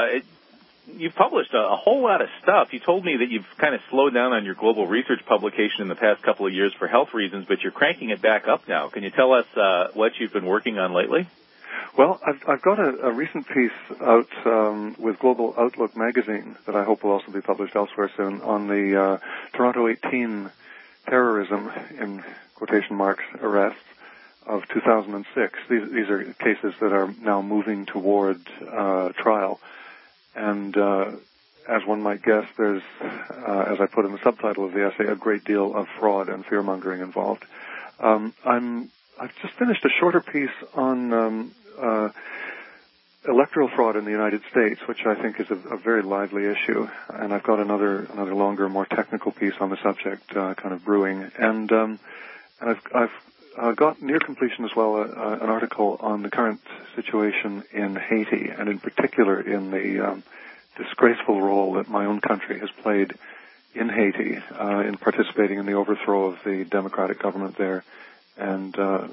you've published a whole lot of stuff. You told me that you've kind of slowed down on your Global Research publication in the past couple of years for health reasons, but you're cranking it back up now. Can you tell us what you've been working on lately? Well, I've got a recent piece out with Global Outlook magazine that I hope will also be published elsewhere soon on the Toronto 18 terrorism, in quotation marks, arrests of 2006. These are cases that are now moving toward trial. And as one might guess, there's, as I put in the subtitle of the essay, a great deal of fraud and fear-mongering involved. I've just finished a shorter piece on electoral fraud in the United States, which I think is a very lively issue. And I've got another longer, more technical piece on the subject kind of brewing. And I've got near completion as well an article on the current situation in Haiti, and in particular in the disgraceful role that my own country has played in Haiti in participating in the overthrow of the democratic government there, and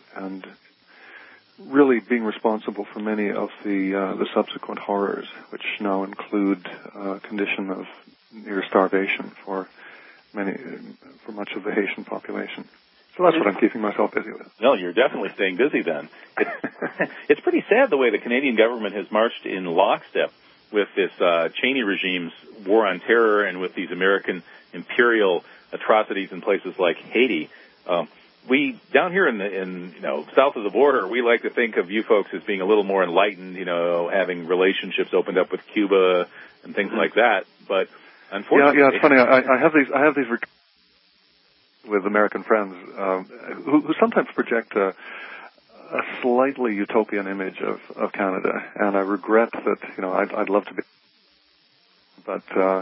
really being responsible for many of the subsequent horrors, which now include a condition of near starvation for much of the Haitian population. So that's what I'm keeping myself busy with. No, you're definitely staying busy then. It's pretty sad the way the Canadian government has marched in lockstep with this Cheney regime's war on terror and with these American imperial atrocities in places like Haiti. We down here in south of the border, we like to think of you folks as being a little more enlightened, having relationships opened up with Cuba and things like that. But unfortunately, yeah, it's funny. I have these with American friends who sometimes project a slightly utopian image of Canada, and I regret that. I'd love to be, but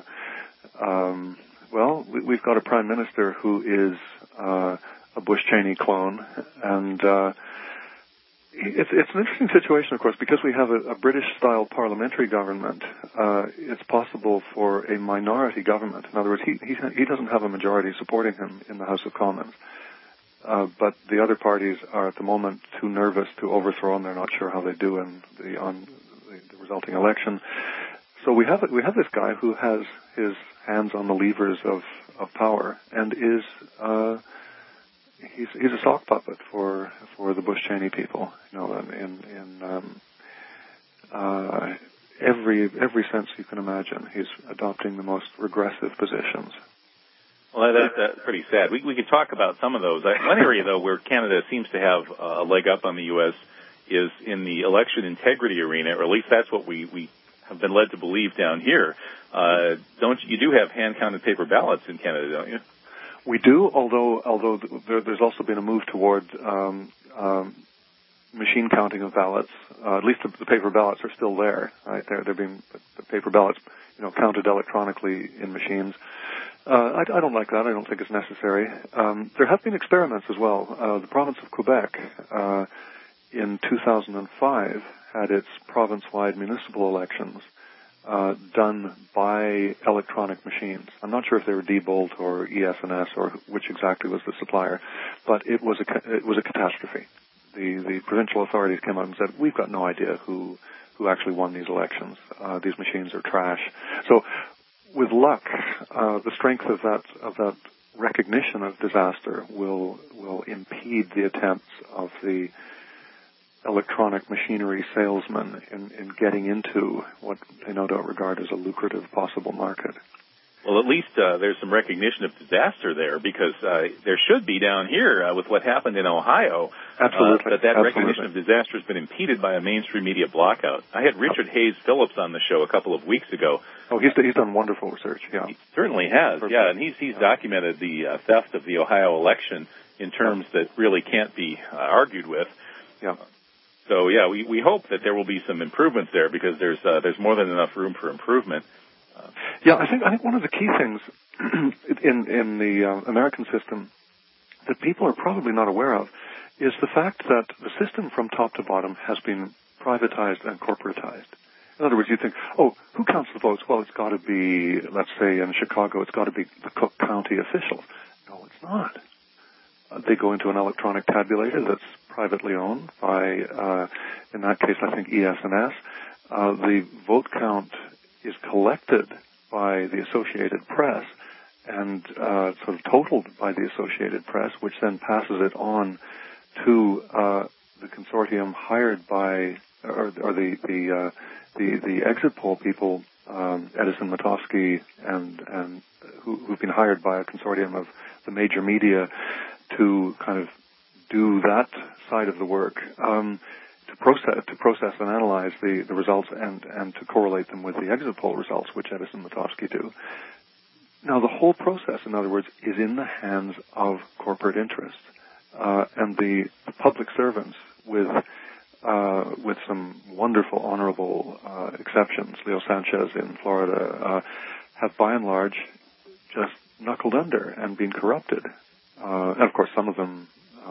we've got a prime minister who is a Bush Cheney clone, and it's an interesting situation, of course, because we have a British-style parliamentary government. It's possible for a minority government. In other words, he doesn't have a majority supporting him in the House of Commons, but the other parties are at the moment too nervous to overthrow him. They're not sure how they do on the resulting election. So we have this guy who has his hands on the levers of power and is. He's a sock puppet for the Bush Cheney people, in every sense you can imagine. He's adopting the most regressive positions. Well, that's pretty sad. We could talk about some of those. One area, though, where Canada seems to have a leg up on the U.S. is in the election integrity arena, or at least that's what we have been led to believe down here. You do have hand-counted paper ballots in Canada, don't you? We do, although there's also been a move toward machine counting of ballots. At least the paper ballots are still there. Right? They're being the paper ballots, counted electronically in machines. I don't like that. I don't think it's necessary. There have been experiments as well. The province of Quebec in 2005 had its province-wide municipal elections done by electronic machines. I'm not sure if they were Diebold or ES&S or which exactly was the supplier, but it was a catastrophe. The provincial authorities came out and said, we've got no idea who actually won these elections. These machines are trash. So with luck, the strength of that recognition of disaster will impede the attempts of the electronic machinery salesmen in getting into what they no doubt regard as a lucrative possible market. Well, at least there's some recognition of disaster there, because there should be down here with what happened in Ohio. Absolutely. That Absolutely. recognition of disaster has been impeded by a mainstream media blockout. I had Richard Hayes Phillips on the show a couple of weeks ago. Oh, he's done wonderful research. Yeah, he certainly has. Perfect. Yeah, and he's documented the theft of the Ohio election in terms that really can't be argued with. Yeah. So yeah, we hope that there will be some improvements there, because there's more than enough room for improvement. Yeah, I think one of the key things in the American system that people are probably not aware of is the fact that the system from top to bottom has been privatized and corporatized. In other words, you think, oh, who counts the votes? Well, it's got to be, let's say in Chicago, it's got to be the Cook County officials. No, it's not. They go into an electronic tabulator that's privately owned by, in that case, I think ES&S. The vote count is collected by the Associated Press and sort of totaled by the Associated Press, which then passes it on to the consortium hired by, or the exit poll people, Edison, Mitofsky, and who've been hired by a consortium of the major media to kind of do that side of the work, to process and analyze the results and to correlate them with the exit poll results, which Edison and Mitofsky do. Now, the whole process, in other words, is in the hands of corporate interests, and the public servants, with some wonderful, honorable exceptions, Leo Sanchez in Florida, have by and large just knuckled under and been corrupted. And of course, some of them,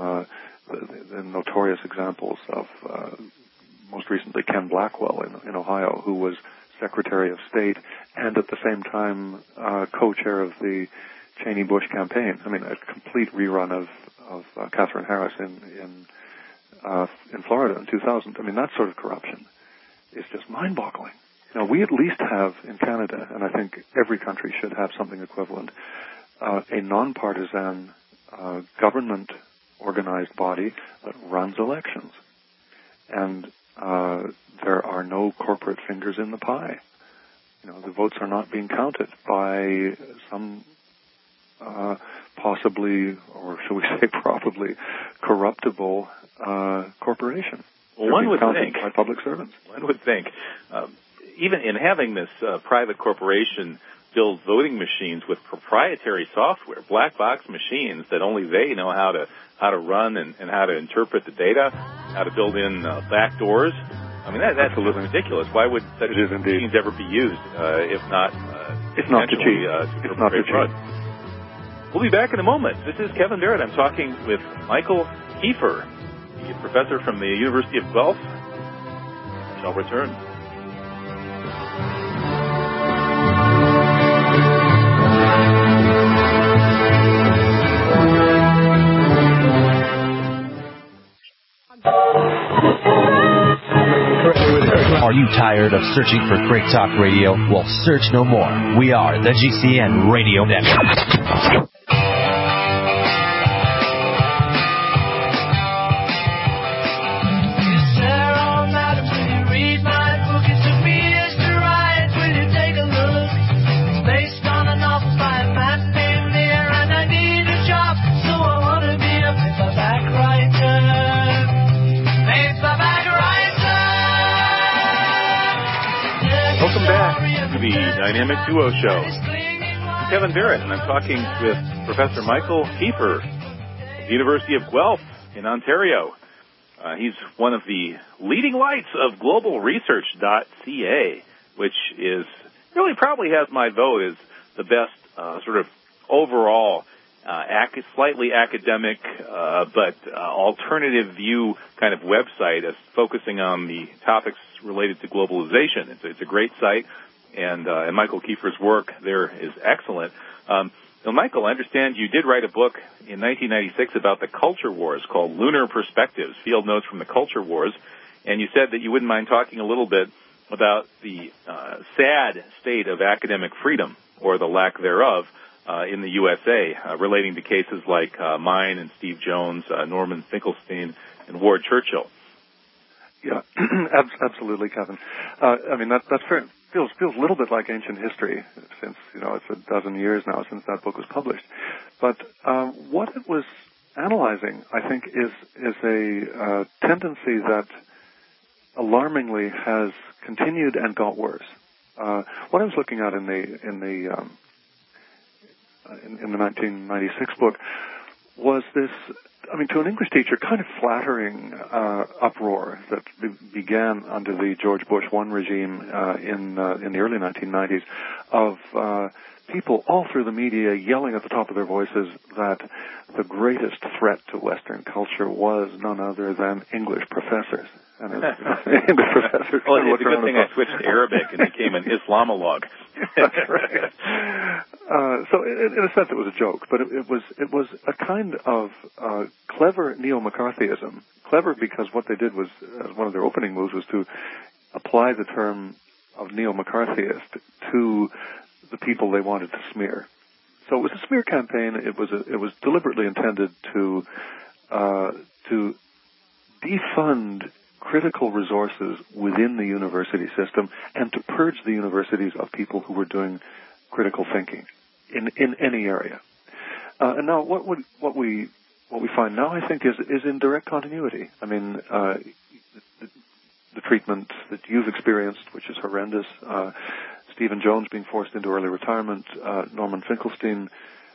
the notorious examples of most recently Ken Blackwell in Ohio, who was Secretary of State and at the same time co-chair of the Cheney-Bush campaign. I mean, a complete rerun of Catherine Harris in Florida in 2000. I mean, that sort of corruption is just mind-boggling. Now, we at least have in Canada, and I think every country should have something equivalent, a nonpartisan government-organized body that runs elections. And there are no corporate fingers in the pie. You know, the votes are not being counted by some possibly, or shall we say probably, corruptible corporation. Well, one would think, by public servants. One would think, even in having this private corporation build voting machines with proprietary software, black box machines that only they know how to run and how to interpret the data, how to build in back doors. I mean, that's a little ridiculous. Why would such machines ever be used if not to cheat? It's not to cheat. We'll be back in a moment. This is Kevin Barrett. I'm talking with Michael Kiefer, the professor from the University of Guelph. I shall return. Are you tired of searching for Great Talk Radio? Well, search no more. We are the GCN Radio Network. Dynamic Duo Show. I'm Kevin Barrett, and I'm talking with Professor Michael Kiefer of the University of Guelph in Ontario. He's one of the leading lights of globalresearch.ca, which is really probably has my vote as the best sort of overall slightly academic but alternative view kind of website as focusing on the topics related to globalization. It's a great site. and Michael Kiefer's work there is excellent. Michael, I understand you did write a book in 1996 about the culture wars called Lunar Perspectives, Field Notes from the Culture Wars, and you said that you wouldn't mind talking a little bit about the sad state of academic freedom, or the lack thereof, in the USA, relating to cases like mine and Steve Jones, Norman Finkelstein, and Ward Churchill. Yeah, absolutely, Kevin. That's fair. Feels a little bit like ancient history, since it's a dozen years now since that book was published. But what it was analyzing, I think, is a tendency that alarmingly has continued and got worse. What I was looking at in the 1996 book was this, to an English teacher, kind of flattering uproar that began under the George Bush I regime in the early 1990s of people all through the media yelling at the top of their voices that the greatest threat to Western culture was none other than English professors. And English professors. Well, it's a good thing I switched to Arabic and became an Islamolog. That's right. So in a sense it was a joke, but it was a kind of clever neo-McCarthyism. Clever because what they did was, one of their opening moves was to apply the term of neo-McCarthyist to the people they wanted to smear. So it was a smear campaign. It was deliberately intended to defund critical resources within the university system and to purge the universities of people who were doing critical thinking in any area. And now what we find now, I think, is in direct continuity. The treatment that you've experienced, which is horrendous, Stephen Jones being forced into early retirement, Norman Finkelstein,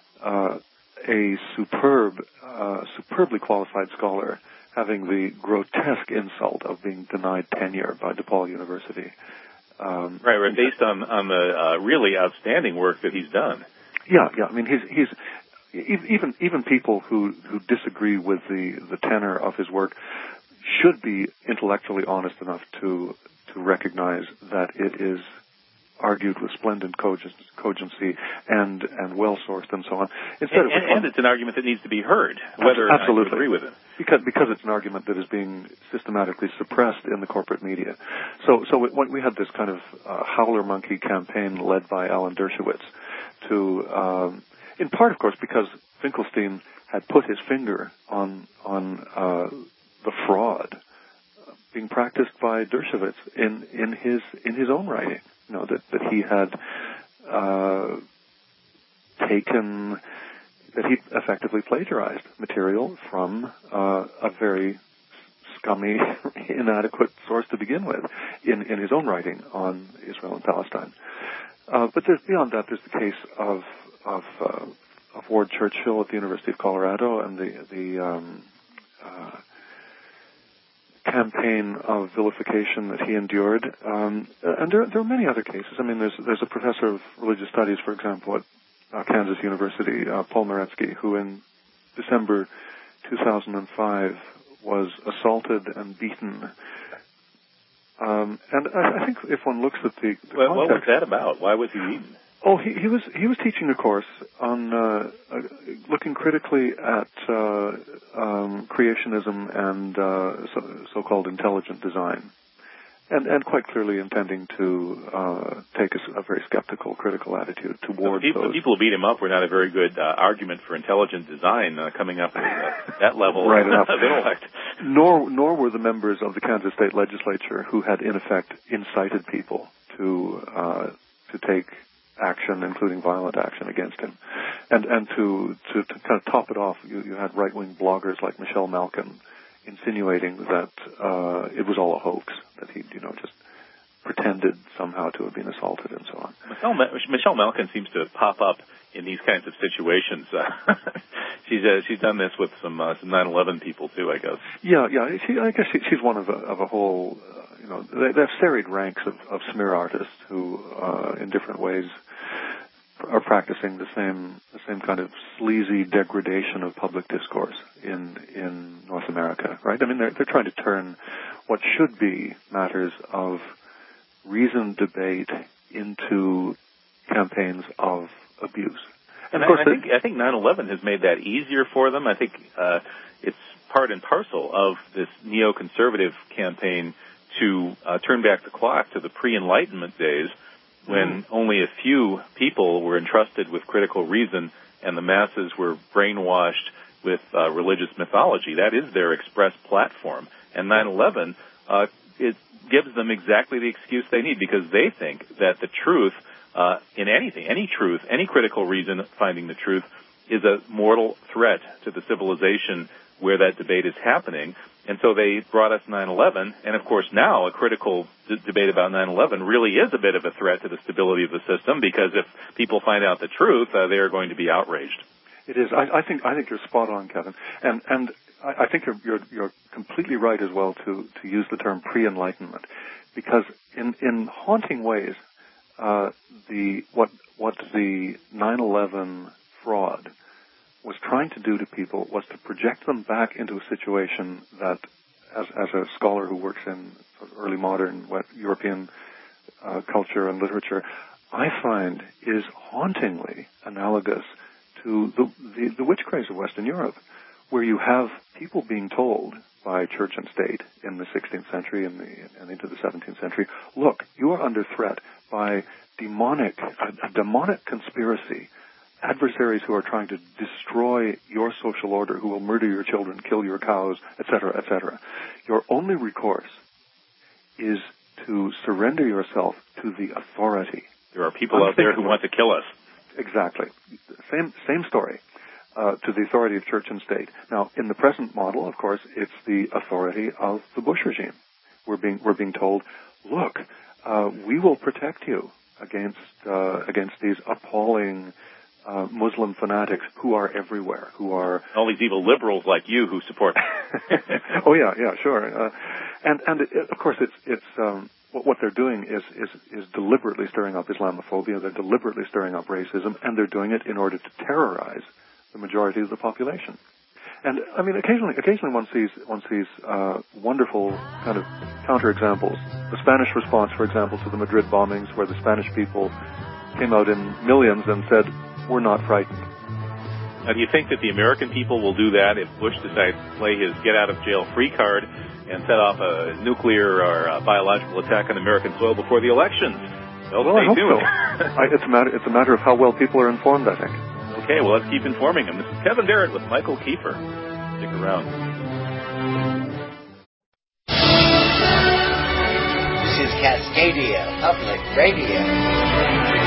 a superbly qualified scholar, having the grotesque insult of being denied tenure by DePaul University. Right, based on the really outstanding work that he's done. Yeah. He's even people who disagree with the tenor of his work should be intellectually honest enough to recognize that it is argued with splendid cogency and well-sourced and so on. And it's an argument that needs to be heard, whether or not you agree with it. Because it's an argument that is being systematically suppressed in the corporate media. So we had this kind of howler monkey campaign led by Alan Dershowitz to, in part, of course, because Finkelstein had put his finger on the fraud being practiced by Dershowitz in his own writing. That he had that he effectively plagiarized material from a very scummy, inadequate source to begin with in his own writing on Israel and Palestine. But beyond that, there's the case of Ward Churchill at the University of Colorado and the campaign of vilification that he endured, and there are many other cases. There's a professor of religious studies, for example, at Kansas University, Paul Maretsky, who in December 2005 was assaulted and beaten. And I think if one looks at the context, what was that about? Why was he beaten? Oh, he was teaching a course on looking critically at creationism and so-called intelligent design, and quite clearly intending to take a very skeptical, critical attitude toward those. The people who beat him up were not a very good argument for intelligent design coming up at that level right of intellect. Nor were the members of the Kansas State Legislature who had in effect incited people to take action, including violent action against him. And to kind of top it off, you had right-wing bloggers like Michelle Malkin insinuating that it was all a hoax, that he just pretended somehow to have been assaulted and so on. Michelle Malkin seems to pop up in these kinds of situations. She's done this with some 9/11 people too, I guess. Yeah. I guess she's one of a whole. They have serried ranks of smear artists who, in different ways, are practicing the same kind of sleazy degradation of public discourse in North America, right? They're trying to turn what should be matters of reasoned debate into campaigns of abuse. And I think 9/11 has made that easier for them. I think it's part and parcel of this neoconservative campaign to turn back the clock to the pre-Enlightenment days when only a few people were entrusted with critical reason and the masses were brainwashed with religious mythology. That is their express platform. And 9/11, it gives them exactly the excuse they need because they think that the truth in anything, any truth, any critical reason finding the truth is a mortal threat to the civilization where that debate is happening. And so they brought us 9/11, and of course now a critical debate about 9/11 really is a bit of a threat to the stability of the system because if people find out the truth, they are going to be outraged. It is. I think you're spot on, Kevin, and I think you're completely right as well to use the term pre-Enlightenment, because in haunting ways, what the 9/11 fraud was trying to do to people was to project them back into a situation that, as a scholar who works in early modern European culture and literature, I find is hauntingly analogous to the witch craze of Western Europe, where you have people being told by church and state in the 16th century and into the 17th century, look, you are under threat by a demonic conspiracy, adversaries who are trying to destroy your social order, who will murder your children, kill your cows, etc., etc. Your only recourse is to surrender yourself to the authority. There are people out there who want to kill us. Exactly. Same story. To the authority of church and state. Now, in the present model, of course, it's the authority of the Bush regime. We're being told, look, we will protect you against these appalling Muslim fanatics who are everywhere, who are all these evil liberals like you who support them. Oh yeah, sure. And of course, it's what they're doing is deliberately stirring up Islamophobia. They're deliberately stirring up racism, and they're doing it in order to terrorize the majority of the population. And I mean, occasionally one sees wonderful kind of counterexamples. The Spanish response, for example, to the Madrid bombings, where the Spanish people came out in millions and said, "We're not frightened." Now, do you think that the American people will do that if Bush decides to play his get-out-of-jail-free card and set off a nuclear or a biological attack on American soil before the elections? Well, I hope so. It's a matter of how well people are informed, I think. Okay, well, let's keep informing them. This is Kevin Barrett with Michael Kiefer. Stick around. This is Cascadia Public Radio.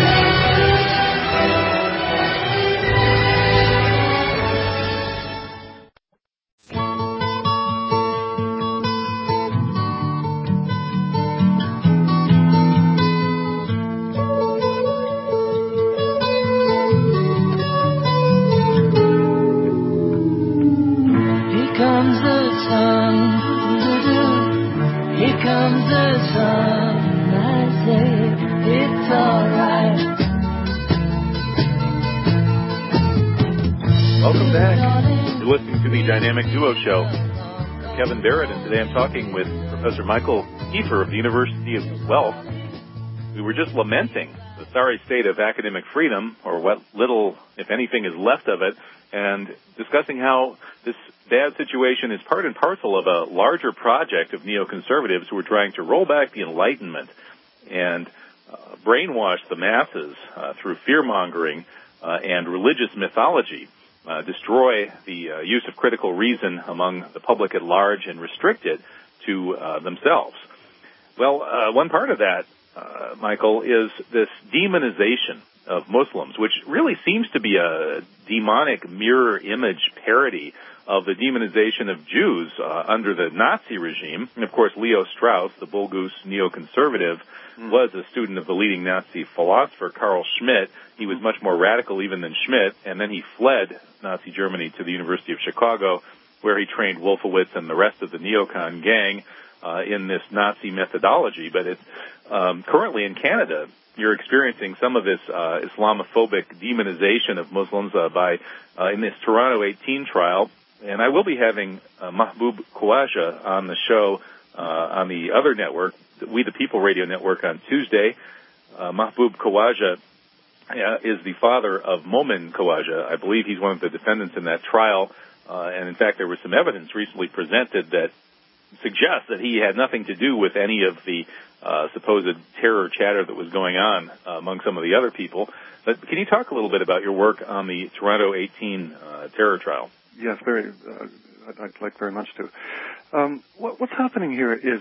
Welcome back. You're listening to the Dynamic Duo Show. I'm Kevin Barrett, and today I'm talking with Professor Michael Kiefer of the University of Guelph. We were just lamenting the sorry state of academic freedom, or what little, if anything, is left of it, and discussing how this bad situation is part and parcel of a larger project of neoconservatives who are trying to roll back the Enlightenment and brainwash the masses through fear-mongering and religious mythology. Destroy the use of critical reason among the public at large and restrict it to themselves. Well, one part of that, Michael, is this demonization of Muslims, which really seems to be a demonic mirror image parody of the demonization of Jews under the Nazi regime. And, of course, Leo Strauss, the Bulgus neoconservative, was a student of the leading Nazi philosopher Carl Schmitt. He was much more radical even than Schmitt, and then he fled Nazi Germany to the University of Chicago, where he trained Wolfowitz and the rest of the neocon gang in this Nazi methodology. But it's currently in Canada, you're experiencing some of this Islamophobic demonization of Muslims in this Toronto 18 trial. And I will be having Mahbub Khawaja on the show on the other network, We the People Radio Network, on Tuesday. Mahbub Khawaja is the father of Momin Khawaja. I believe he's one of the defendants in that trial. And in fact, there was some evidence recently presented that suggests that he had nothing to do with any of the supposed terror chatter that was going on among some of the other people. But can you talk a little bit about your work on the Toronto 18 terror trial? Yes, I'd like very much to. What's happening here is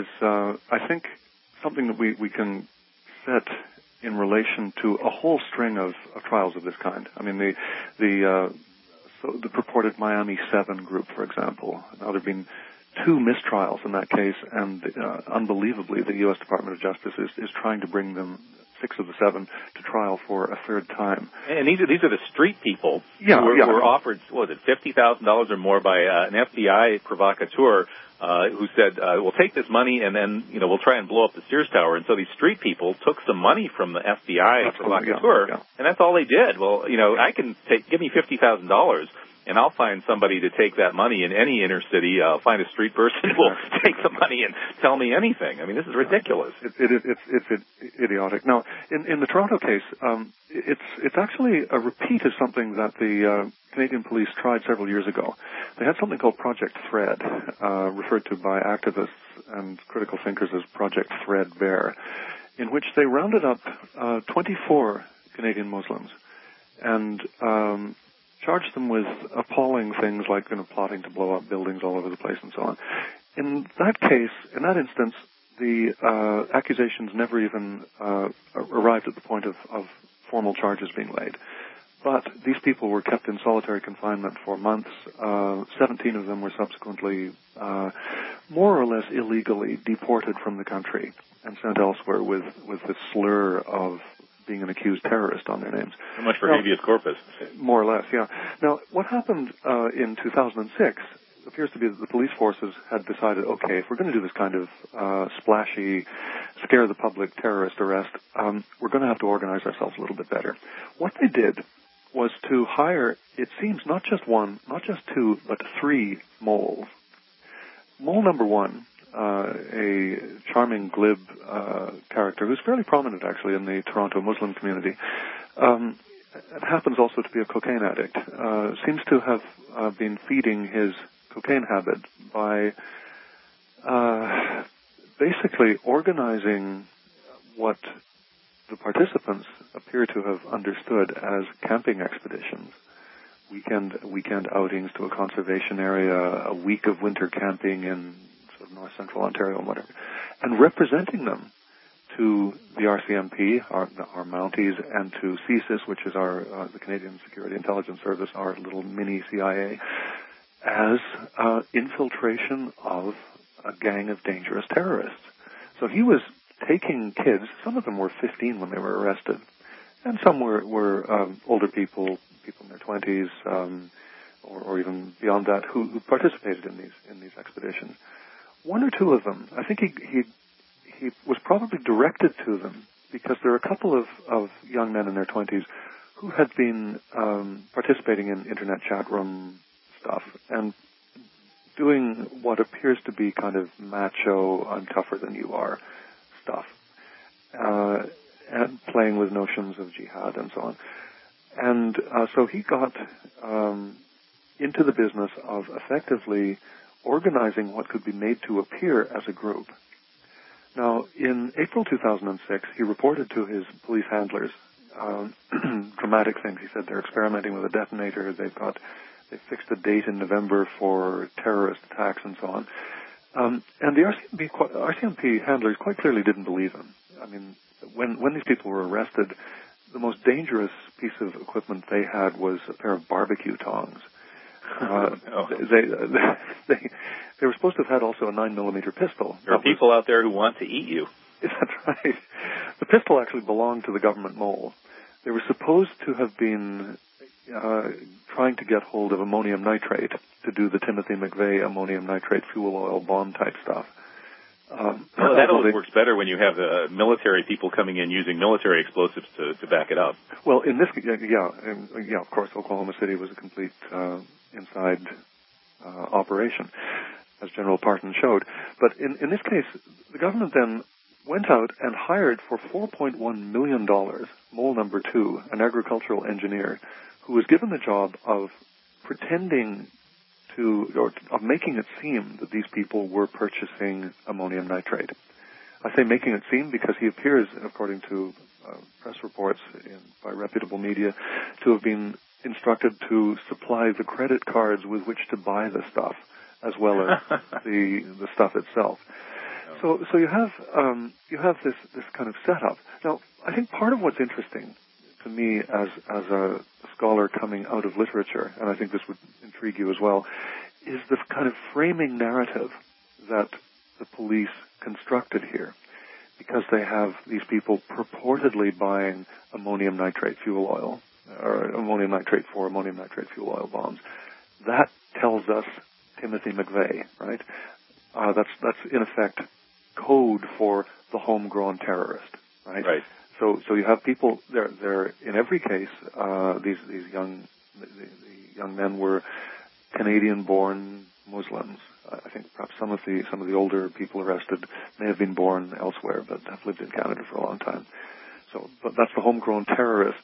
I think something that we can set in relation to a whole string of trials of this kind. I mean, the purported Miami 7 group, for example. Now there have been 2 mistrials in that case, and unbelievably, the U.S. Department of Justice is trying to bring them 6 of the 7 to trial for a 3rd time. And these are the street people who were offered, $50,000 or more by an FBI provocateur who said, "We'll take this money and then we'll try and blow up the Sears Tower." And so these street people took some money from the FBI provocateur, and that's all they did. Well, I can give me $50,000. And I'll find somebody to take that money in any inner city. I'll find a street person who will take the money and tell me anything. I mean, this is ridiculous. It's idiotic. Now, in the Toronto case, it's actually a repeat of something that the Canadian police tried several years ago. They had something called Project Thread, referred to by activists and critical thinkers as Project Threadbare, in which they rounded up 24 Canadian Muslims and charged them with appalling things like plotting to blow up buildings all over the place and so on. In that instance, the accusations never even arrived at the point of formal charges being laid. But these people were kept in solitary confinement for months. 17 of them were subsequently more or less illegally deported from the country and sent elsewhere with the slur of being an accused terrorist on their names. So much for habeas corpus. More or less, yeah. Now, what happened in 2006 appears to be that the police forces had decided, okay, if we're going to do this kind of splashy, scare the public terrorist arrest, we're going to have to organize ourselves a little bit better. What they did was to hire, it seems, not just 1, not just 2, but 3 moles. Mole number 1, a charming, glib character who's fairly prominent, actually, in the Toronto Muslim community, happens also to be a cocaine addict, seems to have been feeding his cocaine habit by basically organizing what the participants appear to have understood as camping expeditions. Weekend outings to a conservation area, a week of winter camping in sort of north central Ontario and whatever, and representing them to the RCMP, our Mounties, and to CSIS, which is the Canadian Security Intelligence Service, our little mini CIA, as infiltration of a gang of dangerous terrorists. So he was taking kids, some of them were 15 when they were arrested, and some were older people in their 20s, or even beyond that, who participated in these expeditions. 1 or 2 of them, I think he was probably directed to them because there are a couple of young men in their 20s who had been participating in internet chat room stuff and doing what appears to be kind of macho, I'm tougher than you are stuff, and playing with notions of jihad and so on. And so he got into the business of effectively organizing what could be made to appear as a group. Now, in April 2006, he reported to his police handlers dramatic things. He said they're experimenting with a detonator. They fixed a date in November for terrorist attacks and so on. And the RCMP handlers quite clearly didn't believe him. I mean, when these people were arrested, the most dangerous piece of equipment they had was a pair of barbecue tongs. They were supposed to have had also a 9mm pistol. There are people out there who want to eat you. That's right. The pistol actually belonged to the government mole. They were supposed to have been trying to get hold of ammonium nitrate to do the Timothy McVeigh ammonium nitrate fuel oil bomb type stuff. Well, that always works better when you have military people coming in using military explosives to back it up. Well, in this, of course, Oklahoma City was a complete inside operation, as General Parton showed. But in this case, the government then went out and hired for $4.1 million Mole Number 2, an agricultural engineer, who was given the job of pretending of making it seem that these people were purchasing ammonium nitrate. I say making it seem because he appears, according to press reports by reputable media, to have been instructed to supply the credit cards with which to buy the stuff, as well as the stuff itself. So you have this kind of setup. Now, I think part of what's interesting to me as a scholar coming out of literature, and I think this would intrigue you as well, is this kind of framing narrative that the police constructed here, because they have these people purportedly buying ammonium nitrate fuel oil, or ammonium nitrate for ammonium nitrate fuel oil bombs. That tells us Timothy McVeigh, right? That's in effect code for the homegrown terrorist, right? Right. So you have people. They're in every case. These young men were Canadian-born Muslims. I think perhaps some of the older people arrested may have been born elsewhere, but have lived in Canada for a long time. So, but that's the homegrown terrorist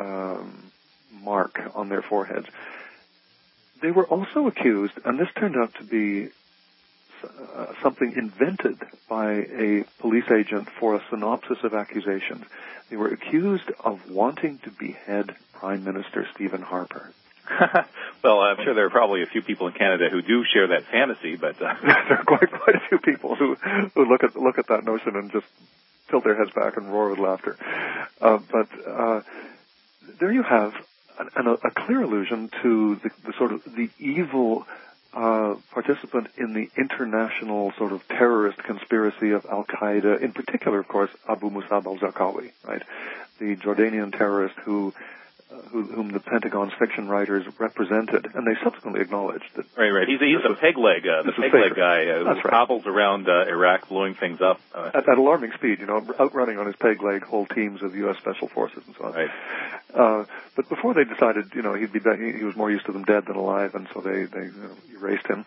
mark on their foreheads. They were also accused, and this turned out to be something invented by a police agent for a synopsis of accusations. They were accused of wanting to behead Prime Minister Stephen Harper. Well, I'm sure there are probably a few people in Canada who do share that fantasy, but there are quite a few people who look at that notion and just tilt their heads back and roar with laughter. But there you have a clear allusion to the sort of the evil participant in the international sort of terrorist conspiracy of Al-Qaeda, in particular, of course, Abu Musab al-Zarqawi, right? The Jordanian terrorist whom the Pentagon's fiction writers represented, and they subsequently acknowledged that. Right. He's a peg leg guy who hobbles around Iraq, blowing things up at alarming speed. Outrunning on his peg leg whole teams of U.S. Special Forces and so on. Right. But before they decided, he'd be back, he was more used to them dead than alive, and so they erased him.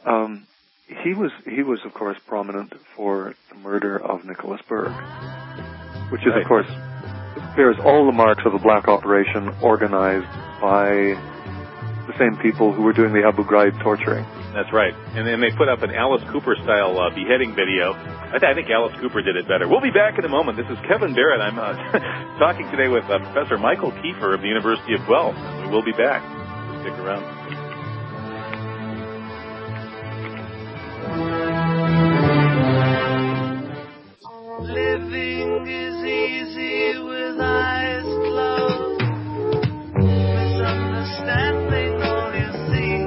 He was of course prominent for the murder of Nicholas Berg, which is of course bears all the marks of a black operation organized by the same people who were doing the Abu Ghraib torturing. That's right. And then they put up an Alice Cooper-style beheading video. I think Alice Cooper did it better. We'll be back in a moment. This is Kevin Barrett. I'm talking today with Professor Michael Kiefer of the University of Guelph. We will be back. Stick around. Living is easy with eyes closed. Misunderstanding all you see.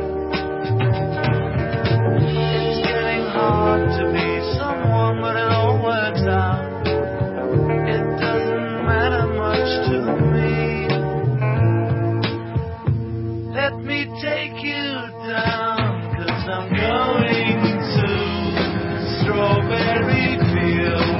It's getting hard to be someone, but it all works out. It doesn't matter much to me. Let me take you down, 'cause I'm going to Strawberry Fields.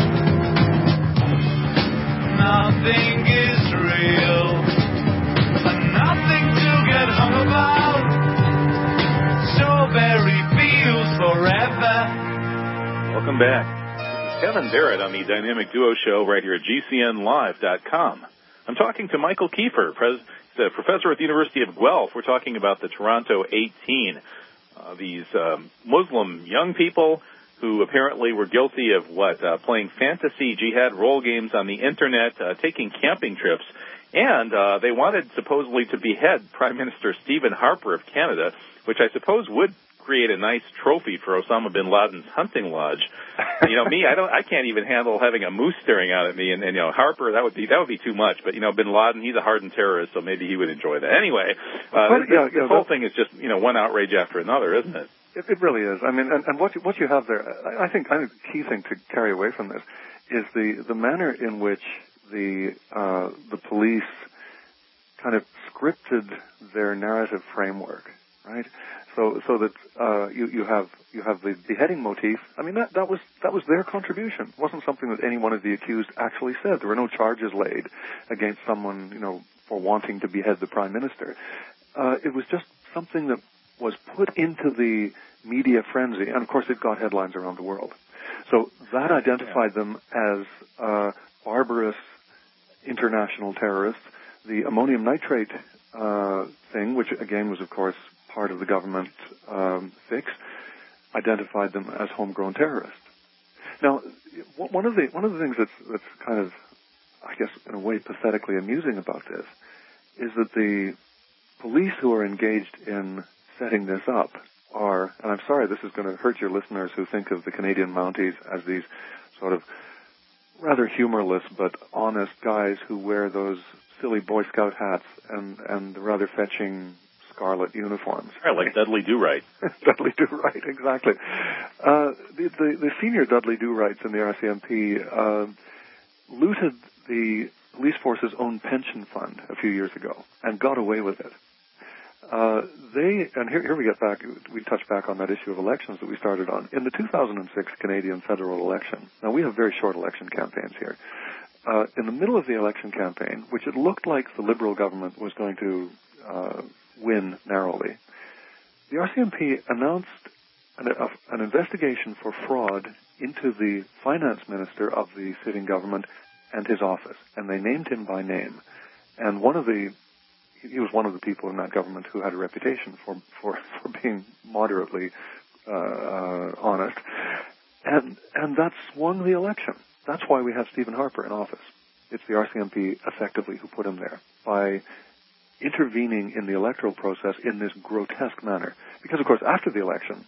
Nothing is real, and nothing to get hung about. Strawberry Fields forever. Welcome back. This is Kevin Barrett on the Dynamic Duo Show right here at GCNlive.com. I'm talking to Michael Kiefer, professor at the University of Guelph. We're talking about the Toronto 18. These Muslim young people who apparently were guilty of playing fantasy jihad role games on the internet, taking camping trips, and they wanted supposedly to behead Prime Minister Stephen Harper of Canada, which I suppose would create a nice trophy for Osama bin Laden's hunting lodge. Me, I can't even handle having a moose staring out at me, and Harper, that would be too much. But bin Laden, he's a hardened terrorist, so maybe he would enjoy that. Anyway, this whole thing is just one outrage after another, isn't it? It really is. I mean, and what you have there, I think the key thing to carry away from this is the manner in which the police kind of scripted their narrative framework, right? So that you have the beheading motif. I mean, that was their contribution. It wasn't something that any one of the accused actually said. There were no charges laid against someone, for wanting to behead the Prime Minister. It was just something that was put into the media frenzy, and of course it got headlines around the world. So that identified them as barbarous international terrorists. The ammonium nitrate thing, which again was of course part of the government fix, identified them as homegrown terrorists. Now, one of the things that's kind of, I guess, in a way pathetically amusing about this is that the police who are engaged in setting this up are, and I'm sorry this is going to hurt your listeners who think of the Canadian Mounties as these sort of rather humorless but honest guys who wear those silly Boy Scout hats and the rather fetching scarlet uniforms. Right, like Dudley Do-Right. Dudley Do-Right, exactly. The senior Dudley Do-Rights in the RCMP looted the police force's own pension fund a few years ago and got away with it. Here we get back, we touch back on that issue of elections that we started on. In the 2006 Canadian federal election, now we have very short election campaigns here. In the middle of the election campaign, which it looked like the Liberal government was going to win narrowly, the RCMP announced an investigation for fraud into the finance minister of the sitting government and his office, and they named him by name. And he was one of the people in that government who had a reputation for being moderately honest, and that swung the election. That's why we have Stephen Harper in office. It's the RCMP effectively who put him there by intervening in the electoral process in this grotesque manner. Because, of course, after the election,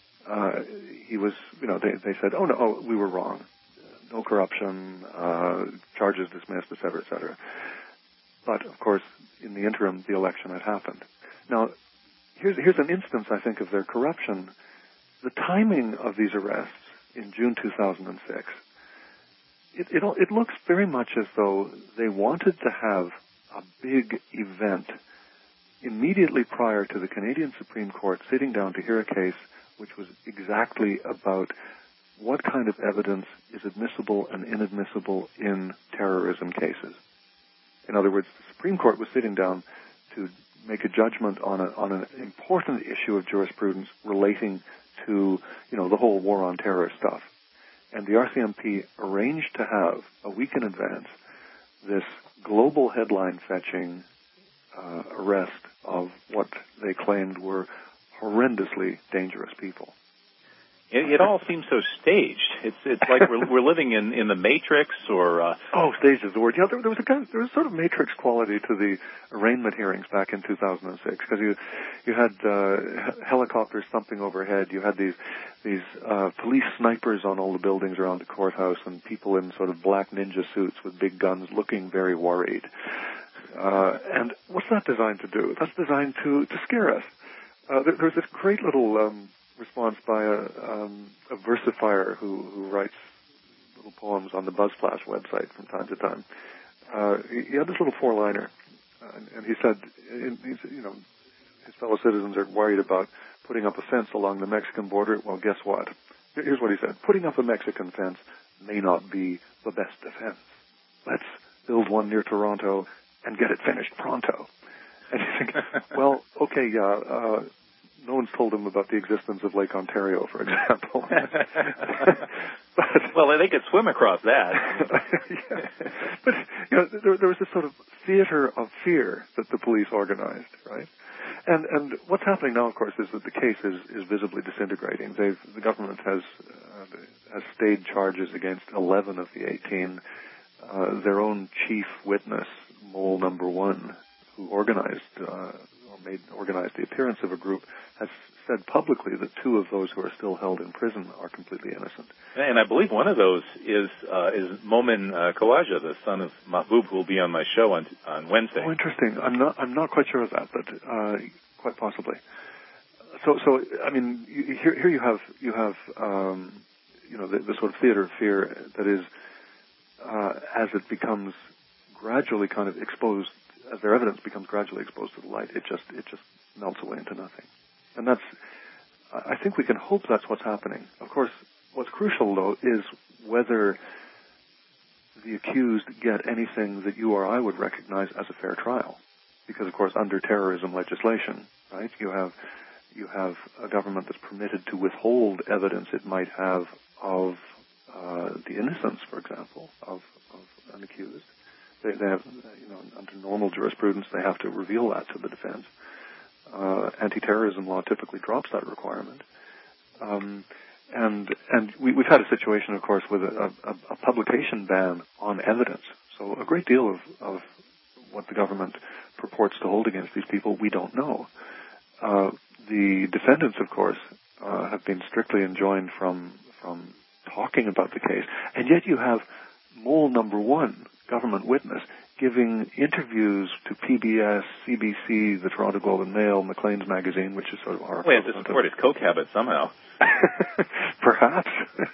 he was, they said, oh, we were wrong. No corruption, charges dismissed, et cetera, et cetera. But, of course, in the interim, the election had happened. Now, here's an instance, I think, of their corruption. The timing of these arrests in June 2006, it looks very much as though they wanted to have a big event immediately prior to the Canadian Supreme Court sitting down to hear a case which was exactly about what kind of evidence is admissible and inadmissible in terrorism cases. In other words, the Supreme Court was sitting down to make a judgment on an important issue of jurisprudence relating to, the whole war on terror stuff. And the RCMP arranged to have, a week in advance, this global headline-fetching arrest of what they claimed were horrendously dangerous people. It all seems so staged. It's like we're living in the Matrix, or staged is the word. Yeah, there was sort of Matrix quality to the arraignment hearings back in 2006 because you had helicopters thumping overhead. You had these police snipers on all the buildings around the courthouse, and people in sort of black ninja suits with big guns, looking very worried. And what's that designed to do? That's designed to scare us. There's this great little response by a versifier who writes little poems on the BuzzFlash website from time to time. He had this little four-liner, and he said, his fellow citizens are worried about putting up a fence along the Mexican border. Well, guess what? Here's what he said. Putting up a Mexican fence may not be the best defense. Let's build one near Toronto and get it finished pronto. And you think, well, okay, yeah, no one's told him about the existence of Lake Ontario, for example. Well, they could swim across that. Yeah. But there was this sort of theater of fear that the police organized, right? And what's happening now, of course, is that the case is visibly disintegrating. The government has stayed charges against 11 of the 18. Their own chief witness, Mole Number 1, who organized the appearance of a group, has said publicly that 2 of those who are still held in prison are completely innocent. And I believe one of those is Momin Khawaja, the son of Mahbub, who will be on my show on Wednesday. Oh, interesting. I'm not quite sure of that, but quite possibly. So I mean, here you have the sort of theater of fear that is as it becomes gradually kind of exposed. As their evidence becomes gradually exposed to the light, it just melts away into nothing. And I think we can hope that's what's happening. Of course, what's crucial, though, is whether the accused get anything that you or I would recognize as a fair trial. Because, of course, under terrorism legislation, right, you have you have a government that's permitted to withhold evidence it might have of the innocence, for example, of an accused. They have, under normal jurisprudence, they have to reveal that to the defense. Anti-terrorism law typically drops that requirement. And we've had a situation, of course, with a publication ban on evidence. So a great deal of what the government purports to hold against these people, we don't know. The defendants, of course, have been strictly enjoined from talking about the case. And yet you have mole number one, government witness, giving interviews to PBS, CBC, the Toronto Globe and Mail, Maclean's Magazine, which is sort of our... Well, to support his coke habit somehow. Perhaps.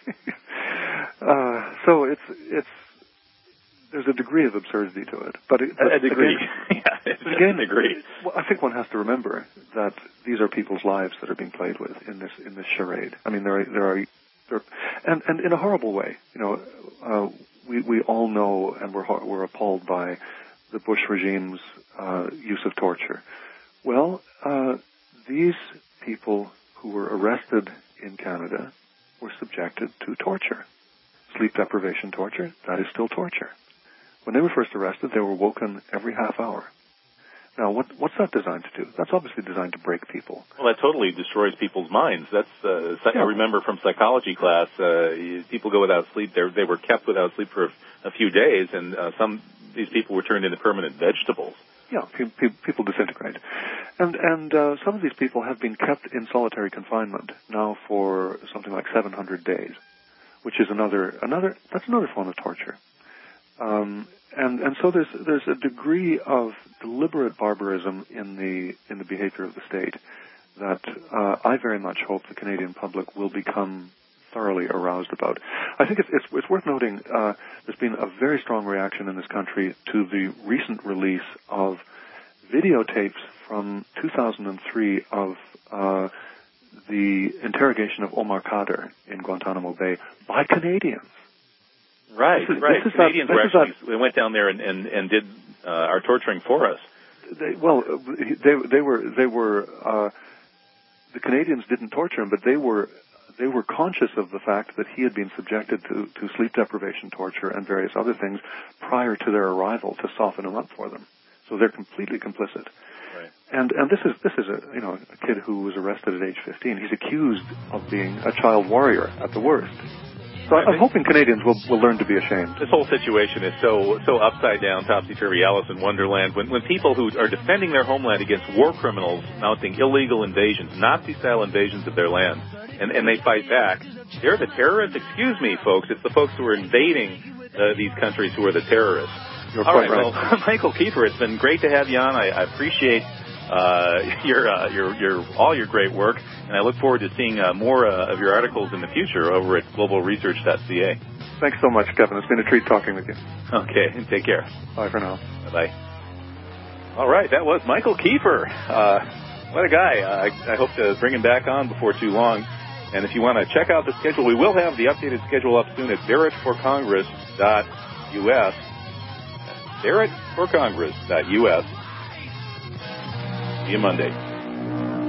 So it's there's a degree of absurdity to it. But a degree. Again, well, I think one has to remember that these are people's lives that are being played with in this charade. I mean, there are and in a horrible way. We all know, and we're appalled by the Bush regime's use of torture. Well, these people who were arrested in Canada were subjected to torture. Sleep deprivation torture, that is still torture. When they were first arrested, they were woken every half hour. Now, what's that designed to do? That's obviously designed to break people. Well, that totally destroys people's minds. That's I remember from psychology class, people go without sleep. They were kept without sleep for a few days, and these people were turned into permanent vegetables. Yeah, people disintegrate. And some of these people have been kept in solitary confinement now for something like 700 days, which is another form of torture. And so there's a degree of deliberate barbarism in the behavior of the state that I very much hope the Canadian public will become thoroughly aroused about. I think it's worth noting there's been a very strong reaction in this country to the recent release of videotapes from 2003 of the interrogation of Omar Khadr in Guantanamo Bay by Canadians. Right. Canadians we went down there and did our torturing for us. The Canadians didn't torture him, but they were conscious of the fact that he had been subjected to sleep deprivation torture and various other things prior to their arrival to soften him up for them. So they're completely complicit. Right. And this is a kid who was arrested at age 15. He's accused of being a child warrior at the worst. So I'm hoping Canadians will learn to be ashamed. This whole situation is so upside down, topsy-turvy, Alice in Wonderland. When people who are defending their homeland against war criminals mounting illegal invasions, Nazi-style invasions of their land, and they fight back, they're the terrorists? Excuse me, folks. It's the folks who are invading these countries who are the terrorists. You're all quite right. right. Well, Michael Kiefer, it's been great to have you on. I appreciate all your great work, and I look forward to seeing more of your articles in the future over at globalresearch.ca. Thanks so much, Kevin. It's been a treat talking with you. Okay, and take care. Bye for now. Bye-bye. All right, that was Michael Kiefer. What a guy. I hope to bring him back on before too long. And if you want to check out the schedule, we will have the updated schedule up soon at barrettforcongress.us. barrettforcongress.us. See you Monday.